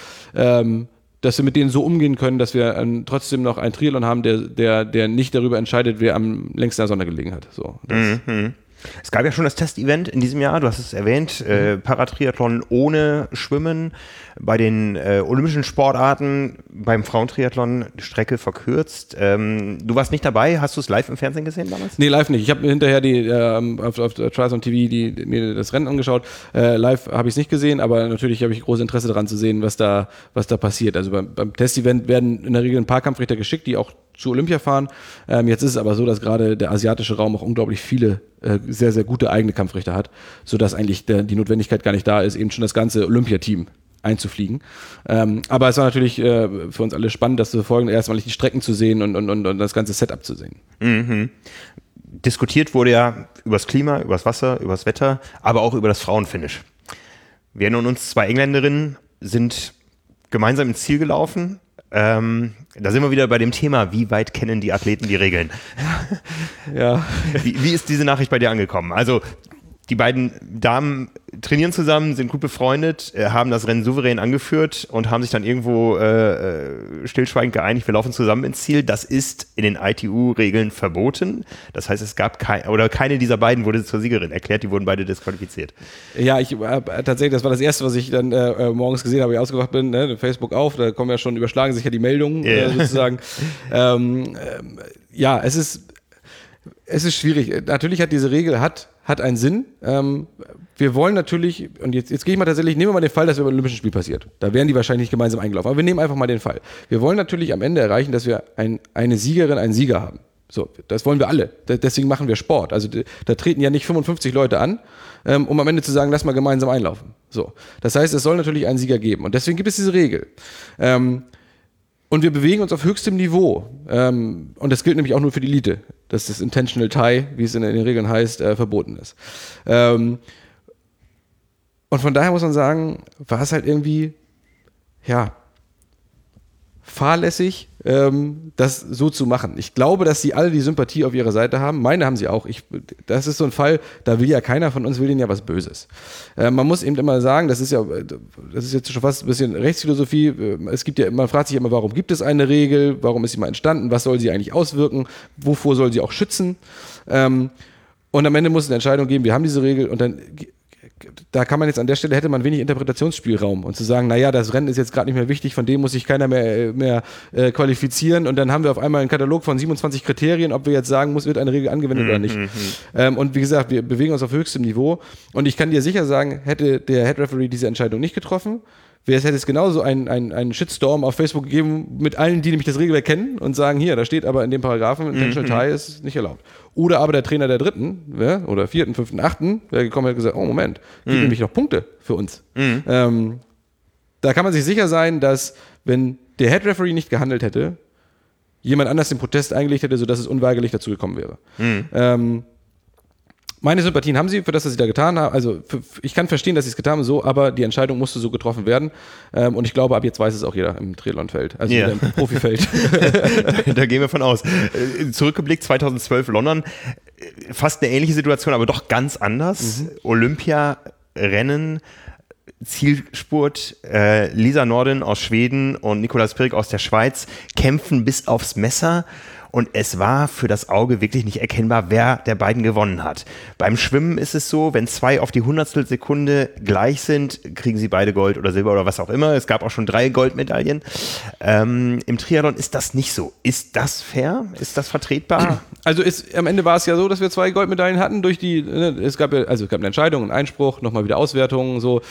dass wir mit denen so umgehen können, dass wir trotzdem noch einen Triathlon haben, der nicht darüber entscheidet, wer am längsten in der Sonne gelegen hat. So, Es gab ja schon das Testevent in diesem Jahr, du hast es erwähnt, Paratriathlon ohne Schwimmen. Bei den olympischen Sportarten, beim Frauentriathlon Strecke verkürzt. Du warst nicht dabei, hast du es live im Fernsehen gesehen damals? Nee, live nicht. Ich habe hinterher auf Triathlon TV mir das Rennen angeschaut. Live habe ich es nicht gesehen, aber natürlich habe ich großes Interesse daran zu sehen, was da passiert. Also beim Testevent werden in der Regel ein paar Kampfrichter geschickt, die auch zu Olympia fahren. Jetzt ist es aber so, dass gerade der asiatische Raum auch unglaublich viele sehr, sehr gute eigene Kampfrichter hat, sodass eigentlich die Notwendigkeit gar nicht da ist, eben schon das ganze Olympiateam einzufliegen. Aber es war natürlich für uns alle spannend, das zu verfolgen, erstmalig die Strecken zu sehen und das ganze Setup zu sehen. Mhm. Diskutiert wurde ja über das Klima, über das Wasser, über das Wetter, aber auch über das Frauenfinish. Wir erinnern uns, 2 Engländerinnen sind gemeinsam ins Ziel gelaufen. Da sind wir wieder bei dem Thema, wie weit kennen die Athleten die Regeln? Ja. Wie ist diese Nachricht bei dir angekommen? Also die beiden Damen trainieren zusammen, sind gut befreundet, haben das Rennen souverän angeführt und haben sich dann irgendwo stillschweigend geeinigt, wir laufen zusammen ins Ziel. Das ist in den ITU-Regeln verboten. Das heißt, es gab keine dieser beiden wurde zur Siegerin erklärt, die wurden beide disqualifiziert. Ja, tatsächlich, das war das Erste, was ich dann morgens gesehen habe, wie ich ausgewacht bin, Facebook auf, da kommen ja schon, überschlagen sich ja die Meldungen sozusagen. Ja, es ist schwierig. Natürlich hat diese Regel hat einen Sinn. Wir wollen natürlich, und jetzt gehe ich mal tatsächlich, nehmen wir mal den Fall, dass beim Olympischen Spiel passiert. Da wären die wahrscheinlich nicht gemeinsam eingelaufen. Aber wir nehmen einfach mal den Fall. Wir wollen natürlich am Ende erreichen, dass wir eine Siegerin, einen Sieger haben. So, das wollen wir alle. Deswegen machen wir Sport. Also da treten ja nicht 55 Leute an, um am Ende zu sagen, lass mal gemeinsam einlaufen. So. Das heißt, es soll natürlich einen Sieger geben. Und deswegen gibt es diese Regel. Und wir bewegen uns auf höchstem Niveau. Und das gilt nämlich auch nur für die Elite, dass das Intentional Tie, wie es in den Regeln heißt, verboten ist. Und von daher muss man sagen, war es halt irgendwie, ja, fahrlässig, das so zu machen. Ich glaube, dass sie alle die Sympathie auf ihrer Seite haben. Meine haben sie auch. Das ist so ein Fall, da will ja keiner von uns, will denen ja was Böses. Man muss eben immer sagen, das ist jetzt schon fast ein bisschen Rechtsphilosophie. Man fragt sich immer, warum gibt es eine Regel? Warum ist sie mal entstanden? Was soll sie eigentlich auswirken? Wovor soll sie auch schützen? Und am Ende muss es eine Entscheidung geben, wir haben diese Regel und dann da kann man jetzt an der Stelle, hätte man wenig Interpretationsspielraum und zu sagen, naja, das Rennen ist jetzt gerade nicht mehr wichtig, von dem muss sich keiner mehr qualifizieren und dann haben wir auf einmal einen Katalog von 27 Kriterien, ob wir jetzt sagen, wird eine Regel angewendet oder nicht. Und wie gesagt, wir bewegen uns auf höchstem Niveau und ich kann dir sicher sagen, hätte der Head Referee diese Entscheidung nicht getroffen, hätte es genauso einen Shitstorm auf Facebook gegeben mit allen, die nämlich das Regelwerk kennen und sagen, hier, da steht aber in dem Paragraphen, Intentional Tie ist nicht erlaubt. Oder aber der Trainer der 3. Oder 4., 5., 8. wäre gekommen und hat gesagt, oh Moment, gibt nämlich noch Punkte für uns. Da kann man sich sicher sein, dass wenn der Head Referee nicht gehandelt hätte, jemand anders den Protest eingelegt hätte, sodass es unweigerlich dazu gekommen wäre. Meine Sympathien haben sie für das, was sie da getan haben. Also ich kann verstehen, dass sie es getan haben, so, aber die Entscheidung musste so getroffen werden. Und ich glaube, ab jetzt weiß es auch jeder im Triathlon-Feld, also im Profifeld. Da gehen wir von aus. Zurückgeblickt 2012 London, fast eine ähnliche Situation, aber doch ganz anders. Olympia-Rennen, Zielspurt, Lisa Nordin aus Schweden und Nicolas Pirik aus der Schweiz kämpfen bis aufs Messer. Und es war für das Auge wirklich nicht erkennbar, wer der beiden gewonnen hat. Beim Schwimmen ist es so, wenn 2 auf die Hundertstel Sekunde gleich sind, kriegen sie beide Gold oder Silber oder was auch immer. Es gab auch schon 3 Goldmedaillen. Im Triathlon ist das nicht so. Ist das fair? Ist das vertretbar? Also am Ende war es ja so, dass wir 2 Goldmedaillen hatten durch die, es gab eine Entscheidung, einen Einspruch, nochmal wieder Auswertungen, so.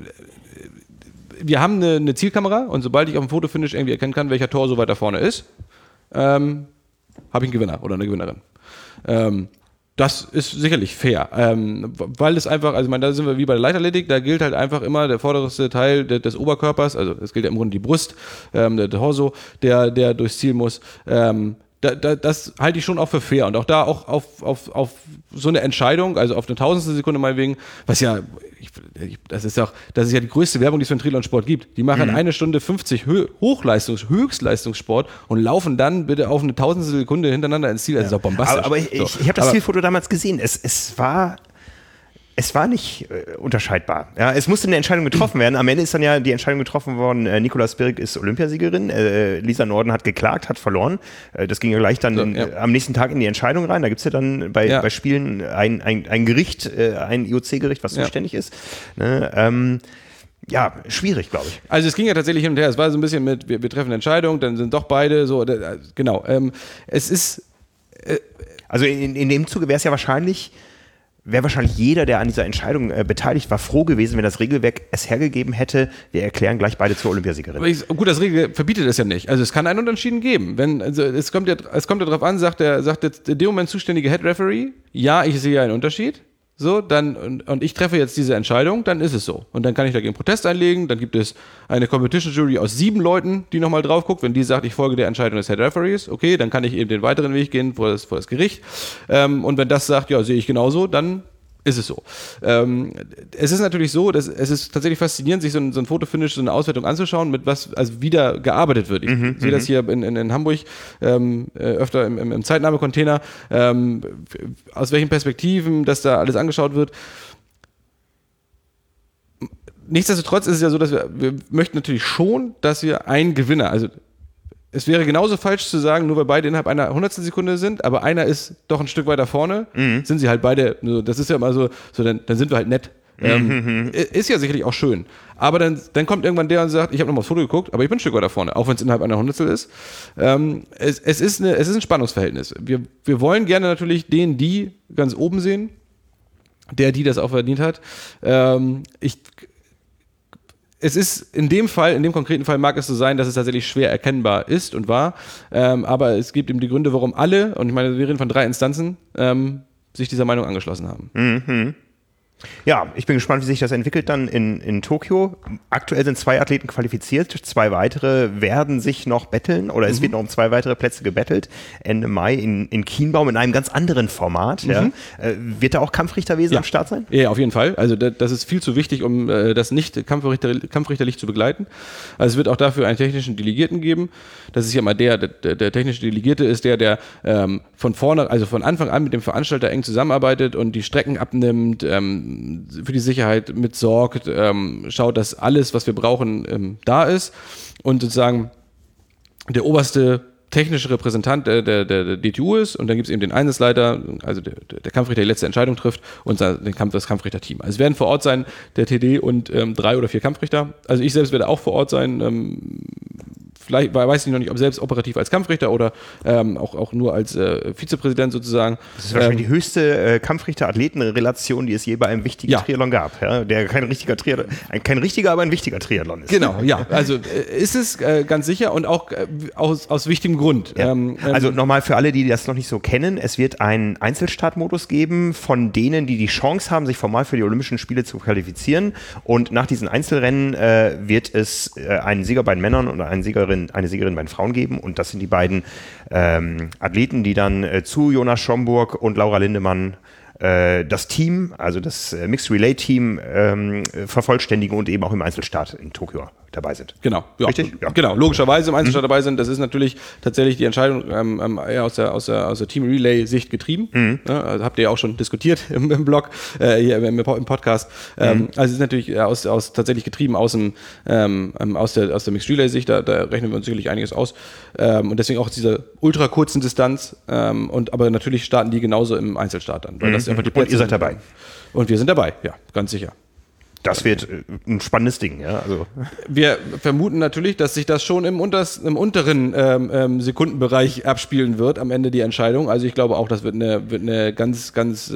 Wir haben eine Zielkamera und sobald ich auf dem Fotofinish irgendwie erkennen kann, welcher Tor so weiter vorne ist, habe ich einen Gewinner oder eine Gewinnerin. Das ist sicherlich fair, weil es einfach, also da sind wir wie bei der Leichtathletik, da gilt halt einfach immer der vorderste Teil des Oberkörpers, also es gilt ja im Grunde die Brust, der Torso, der durchs Ziel muss. Das halte ich schon auch für fair und auch da auch auf so eine Entscheidung, also auf eine Tausendstel Sekunde meinetwegen, was ja, das ist ja die größte Werbung, die es für den Triathlon-Sport gibt. Die machen 1 Stunde 50 Höchstleistungssport und laufen dann bitte auf eine Tausendstel Sekunde hintereinander ins Ziel. Das ist auch bombastisch. Aber ich habe das Zielfoto damals gesehen. Es war Es war nicht unterscheidbar. Ja, es musste eine Entscheidung getroffen werden. Am Ende ist dann ja die Entscheidung getroffen worden, Nicola Spirig ist Olympiasiegerin, Lisa Norden hat geklagt, hat verloren. Das ging ja gleich dann am nächsten Tag in die Entscheidung rein. Da gibt es ja dann bei Spielen ein Gericht, ein IOC-Gericht, was zuständig ist. Ne? Ja, schwierig, glaube ich. Also es ging ja tatsächlich hin und her. Es war so ein bisschen mit, wir treffen eine Entscheidung, dann sind doch beide so, genau. Es ist... also in dem Zuge wäre es ja wahrscheinlich jeder, der an dieser Entscheidung beteiligt war, froh gewesen, wenn das Regelwerk es hergegeben hätte, wir erklären gleich beide zur Olympiasiegerin. Gut, das Regelwerk verbietet es ja nicht. Also es kann einen Unentschieden geben. Es kommt ja darauf an, sagt der in dem Moment zuständige Head Referee, ja, ich sehe einen Unterschied. So, dann, und ich treffe jetzt diese Entscheidung, dann ist es so. Und dann kann ich dagegen Protest einlegen, dann gibt es eine Competition Jury aus 7 Leuten, die nochmal drauf guckt. Wenn die sagt, ich folge der Entscheidung des Head Referees, okay, dann kann ich eben den weiteren Weg gehen vor das Gericht. Und wenn das sagt, ja, sehe ich genauso, dann ist es so. Es ist natürlich so, dass es ist tatsächlich faszinierend, sich so ein Fotofinish, so eine Auswertung anzuschauen, mit was also wieder gearbeitet wird. Ich sehe das hier in Hamburg öfter im Zeitnahmecontainer, aus welchen Perspektiven das da alles angeschaut wird. Nichtsdestotrotz ist es ja so, dass wir möchten natürlich schon, dass wir einen Gewinner, also es wäre genauso falsch zu sagen, nur weil beide innerhalb einer Hundertstelsekunde sind, aber einer ist doch ein Stück weiter vorne, sind sie halt beide, das ist ja immer so dann sind wir halt nett. Ist ja sicherlich auch schön. Aber dann kommt irgendwann der und sagt, ich habe nochmal aufs Foto geguckt, aber ich bin ein Stück weiter vorne, auch wenn es innerhalb einer Hundertstel ist. Es ist ein Spannungsverhältnis. Wir wollen gerne natürlich die ganz oben sehen, die das auch verdient hat. Es ist in dem konkreten Fall mag es so sein, dass es tatsächlich schwer erkennbar ist und war, aber es gibt eben die Gründe, warum alle, und ich meine, wir reden von 3 Instanzen, sich dieser Meinung angeschlossen haben. Mhm. Ja, ich bin gespannt, wie sich das entwickelt dann in Tokio. Aktuell sind 2 Athleten qualifiziert, 2 weitere werden sich noch betteln oder es wird noch um 2 weitere Plätze gebettelt. Ende Mai in Kienbaum in einem ganz anderen Format. Ja. Wird da auch Kampfrichterwesen am Start sein? Ja, auf jeden Fall. Also das ist viel zu wichtig, um das nicht kampfrichterlich zu begleiten. Also es wird auch dafür einen technischen Delegierten geben. Das ist ja mal der technische Delegierte ist der von Anfang an mit dem Veranstalter eng zusammenarbeitet und die Strecken abnimmt, für die Sicherheit mitsorgt, schaut, dass alles, was wir brauchen, da ist und sozusagen der oberste technische Repräsentant der DTU ist und dann gibt es eben den Einsatzleiter, also der Kampfrichter, der die letzte Entscheidung trifft und das Kampfrichterteam. Also es werden vor Ort sein der TD und 3 oder 4 Kampfrichter. Also ich selbst werde auch vor Ort sein, vielleicht weiß ich noch nicht, ob selbst operativ als Kampfrichter oder auch nur als Vizepräsident sozusagen. Das ist wahrscheinlich die höchste Kampfrichter-Athleten-Relation, die es je bei einem wichtigen Triathlon gab. Ja? Der kein richtiger, aber ein wichtiger Triathlon ist. Genau, ja. Also ist es ganz sicher und auch aus wichtigem Grund. Ja. Also nochmal für alle, die das noch nicht so kennen, es wird einen Einzelstartmodus geben von denen, die die Chance haben, sich formal für die Olympischen Spiele zu qualifizieren. Und nach diesen Einzelrennen wird es einen Sieger bei den Männern und eine Siegerin bei den Frauen geben. Und das sind die beiden Athleten, die dann zu Jonas Schomburg und Laura Lindemann das Team, also das Mixed Relay Team vervollständigen und eben auch im Einzelstart in Tokio dabei sind. Genau. Ja. Richtig? Ja. Genau, logischerweise im Einzelstart dabei sind. Das ist natürlich tatsächlich die Entscheidung eher aus der Team Relay Sicht getrieben. Ja, also habt ihr ja auch schon diskutiert im Blog, hier im Podcast. Also es ist natürlich tatsächlich getrieben aus der Mixed Relay Sicht. Da rechnen wir uns sicherlich einiges aus. Und deswegen auch dieser ultra kurzen Distanz. Aber natürlich starten die genauso im Einzelstart dann. Weil das einfach die Plätze und ihr seid dabei. Und wir sind dabei, ja, ganz sicher. Das wird ein spannendes Ding, ja. Also. Wir vermuten natürlich, dass sich das schon im unteren Sekundenbereich abspielen wird, am Ende die Entscheidung. Also ich glaube auch, das wird eine ganz, ganz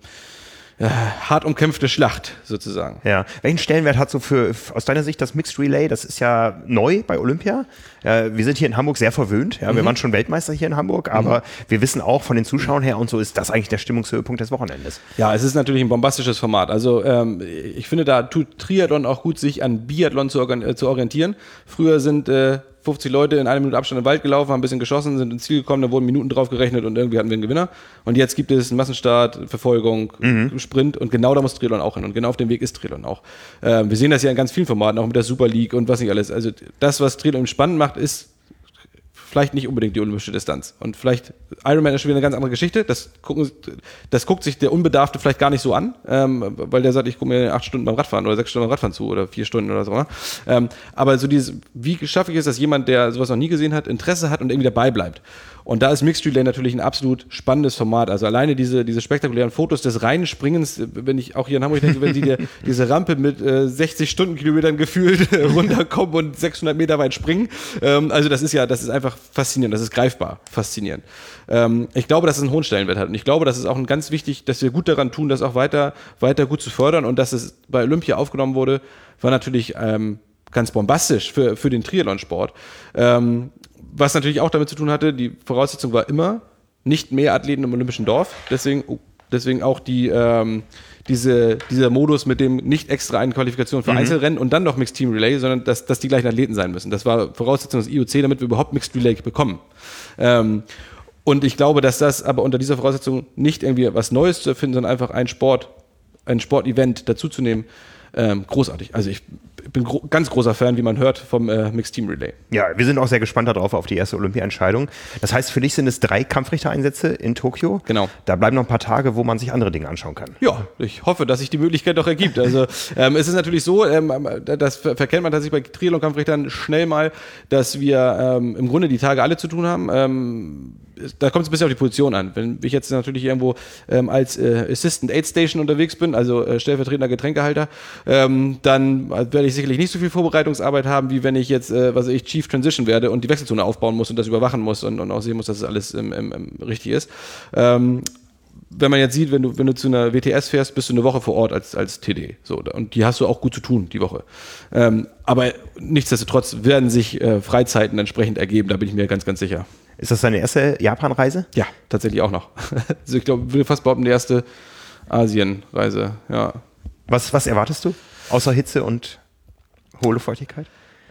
hart umkämpfte Schlacht sozusagen. Ja. Welchen Stellenwert hat so aus deiner Sicht das Mixed Relay? Das ist ja neu bei Olympia. Wir sind hier in Hamburg sehr verwöhnt. Ja, wir waren schon Weltmeister hier in Hamburg, aber wir wissen auch von den Zuschauern her und so ist das eigentlich der Stimmungshöhepunkt des Wochenendes. Ja, es ist natürlich ein bombastisches Format. Also ich finde, da tut Triathlon auch gut, sich an Biathlon zu orientieren. Früher sind 50 Leute in 1 Minute Abstand im Wald gelaufen, haben ein bisschen geschossen, sind ins Ziel gekommen, da wurden Minuten drauf gerechnet und irgendwie hatten wir einen Gewinner. Und jetzt gibt es einen Massenstart, Verfolgung, Sprint und genau da muss Triathlon auch hin. Und genau auf dem Weg ist Triathlon auch. Wir sehen das ja in ganz vielen Formaten, auch mit der Super League und was nicht alles. Also das, was Triathlon spannend macht, ist vielleicht nicht unbedingt die olympische Distanz. Und vielleicht, Ironman ist schon wieder eine ganz andere Geschichte. Das guckt sich der Unbedarfte vielleicht gar nicht so an, weil der sagt, ich gucke mir 8 Stunden beim Radfahren oder 6 Stunden beim Radfahren zu oder 4 Stunden oder so. Aber so dieses, wie schaffe ich es, dass jemand, der sowas noch nie gesehen hat, Interesse hat und irgendwie dabei bleibt. Und da ist Mixed Relay natürlich ein absolut spannendes Format. Also alleine diese spektakulären Fotos des reinen Springens, wenn ich auch hier in Hamburg denke, wenn die diese Rampe mit 60 Stundenkilometern gefühlt runterkommen und 600 Meter weit springen. Also das ist einfach faszinierend, das ist greifbar faszinierend. Ich glaube, dass es einen hohen Stellenwert hat. Und ich glaube, das ist auch ein ganz wichtig, dass wir gut daran tun, das auch weiter gut zu fördern. Und dass es bei Olympia aufgenommen wurde, war natürlich ganz bombastisch für den Triathlonsport. Was natürlich auch damit zu tun hatte, die Voraussetzung war immer nicht mehr Athleten im olympischen Dorf. Deswegen auch dieser Modus mit dem nicht extra eine Qualifikation für Einzelrennen und dann noch Mixed Team Relay, sondern dass die gleichen Athleten sein müssen. Das war Voraussetzung des IOC, damit wir überhaupt Mixed Relay bekommen. Und ich glaube, dass das aber unter dieser Voraussetzung nicht irgendwie was Neues zu erfinden, sondern einfach ein Sportevent dazuzunehmen, großartig. Also ich bin ganz großer Fan, wie man hört, vom Mixed Team Relay. Ja, wir sind auch sehr gespannt darauf, auf die erste Olympia-Entscheidung. Das heißt, für dich sind es 3 Kampfrichtereinsätze in Tokio. Genau. Da bleiben noch ein paar Tage, wo man sich andere Dinge anschauen kann. Ja, ich hoffe, dass sich die Möglichkeit doch ergibt. Also es ist natürlich so, das verkennt man tatsächlich bei Triathlon-Kampfrichtern schnell mal, dass wir im Grunde die Tage alle zu tun haben. Da kommt es ein bisschen auf die Position an. Wenn ich jetzt natürlich irgendwo als Assistant Aid Station unterwegs bin, also stellvertretender Getränkehalter, dann werde ich sicherlich nicht so viel Vorbereitungsarbeit haben, wie wenn ich jetzt, Chief Transition werde und die Wechselzone aufbauen muss und das überwachen muss und auch sehen muss, dass es alles richtig ist. Wenn man jetzt sieht, wenn du zu einer WTS fährst, bist du eine Woche vor Ort als TD. So, und die hast du auch gut zu tun, die Woche. Aber nichtsdestotrotz werden sich Freizeiten entsprechend ergeben, da bin ich mir ganz, ganz sicher. Ist das deine erste Japan-Reise? Ja, tatsächlich auch noch. Also ich glaube, ich würde fast behaupten, die erste Asien-Reise, ja. Was erwartest du? Außer Hitze und hohle Feuchtigkeit?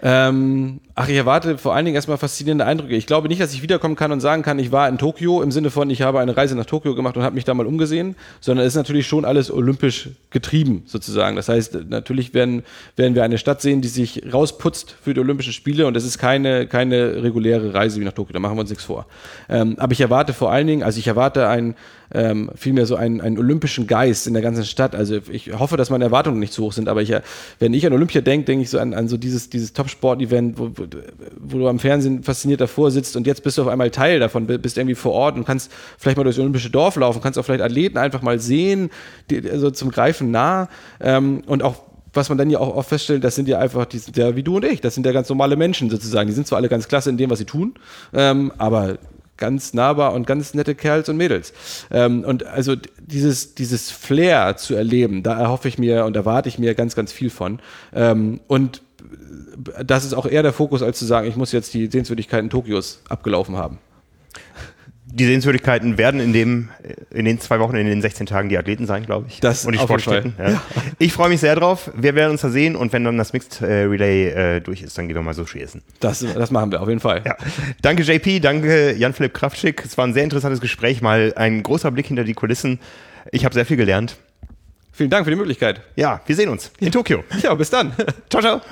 Ich erwarte vor allen Dingen erstmal faszinierende Eindrücke. Ich glaube nicht, dass ich wiederkommen kann und sagen kann, ich war in Tokio, im Sinne von, ich habe eine Reise nach Tokio gemacht und habe mich da mal umgesehen, sondern es ist natürlich schon alles olympisch getrieben, sozusagen. Das heißt, natürlich werden wir eine Stadt sehen, die sich rausputzt für die Olympischen Spiele und es ist keine reguläre Reise wie nach Tokio, da machen wir uns nichts vor. Aber ich erwarte vor allen Dingen, vielmehr so einen olympischen Geist in der ganzen Stadt. Also ich hoffe, dass meine Erwartungen nicht zu hoch sind, aber wenn ich an Olympia denke ich so an so dieses Top-Sport-Event, wo du am Fernsehen fasziniert davor sitzt und jetzt bist du auf einmal Teil davon, bist irgendwie vor Ort und kannst vielleicht mal durchs olympische Dorf laufen, kannst auch vielleicht Athleten einfach mal sehen, also zum Greifen nah und auch was man dann ja auch oft feststellt, das sind ja einfach, die sind ja wie du und ich, das sind ja ganz normale Menschen sozusagen, die sind zwar alle ganz klasse in dem, was sie tun, aber ganz nahbar und ganz nette Kerls und Mädels. Und also dieses Flair zu erleben, da erhoffe ich mir und erwarte ich mir ganz, ganz viel von. Und das ist auch eher der Fokus, als zu sagen, ich muss jetzt die Sehenswürdigkeiten Tokios abgelaufen haben. Die Sehenswürdigkeiten werden in den 2 Wochen, in den 16 Tagen die Athleten sein, glaube ich. Das und die auf Sportstätten. Ja. Ja. Ich freue mich sehr drauf. Wir werden uns da sehen und wenn dann das Mixed Relay durch ist, dann gehen wir mal Sushi essen. Das machen wir auf jeden Fall. Ja. Danke JP, danke Jan-Philipp Kraftschick. Es war ein sehr interessantes Gespräch, mal ein großer Blick hinter die Kulissen. Ich habe sehr viel gelernt. Vielen Dank für die Möglichkeit. Ja, wir sehen uns in Tokio. Ja, bis dann. Ciao, ciao.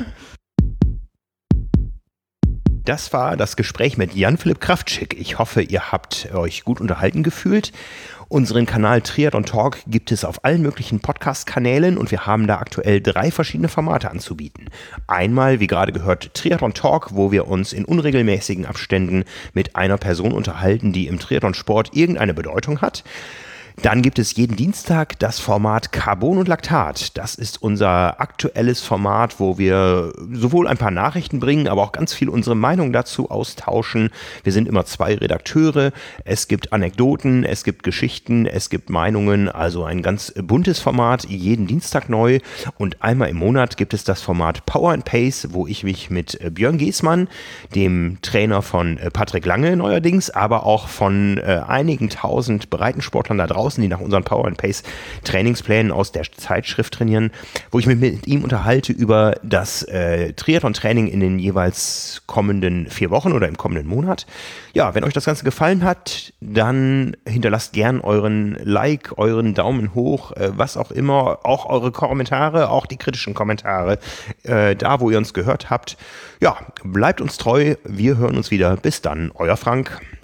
Das war das Gespräch mit Jan-Philipp Kraftschick. Ich hoffe, ihr habt euch gut unterhalten gefühlt. Unseren Kanal Triathlon Talk gibt es auf allen möglichen Podcast-Kanälen und wir haben da aktuell 3 verschiedene Formate anzubieten. Einmal, wie gerade gehört, Triathlon Talk, wo wir uns in unregelmäßigen Abständen mit einer Person unterhalten, die im Triathlonsport irgendeine Bedeutung hat. Dann gibt es jeden Dienstag das Format Carbon und Laktat. Das ist unser aktuelles Format, wo wir sowohl ein paar Nachrichten bringen, aber auch ganz viel unsere Meinung dazu austauschen. Wir sind immer 2 Redakteure. Es gibt Anekdoten, es gibt Geschichten, es gibt Meinungen. Also ein ganz buntes Format, jeden Dienstag neu. Und einmal im Monat gibt es das Format Power and Pace, wo ich mich mit Björn Geßmann, dem Trainer von Patrick Lange neuerdings, aber auch von einigen tausend Breitensportlern da draußen draußen, die nach unseren Power and Pace Trainingsplänen aus der Zeitschrift trainieren, wo ich mich mit ihm unterhalte über das Triathlon-Training in den jeweils kommenden 4 Wochen oder im kommenden Monat. Ja, wenn euch das Ganze gefallen hat, dann hinterlasst gern euren Like, euren Daumen hoch, was auch immer, auch eure Kommentare, auch die kritischen Kommentare, da wo ihr uns gehört habt. Ja, bleibt uns treu, wir hören uns wieder. Bis dann, euer Frank.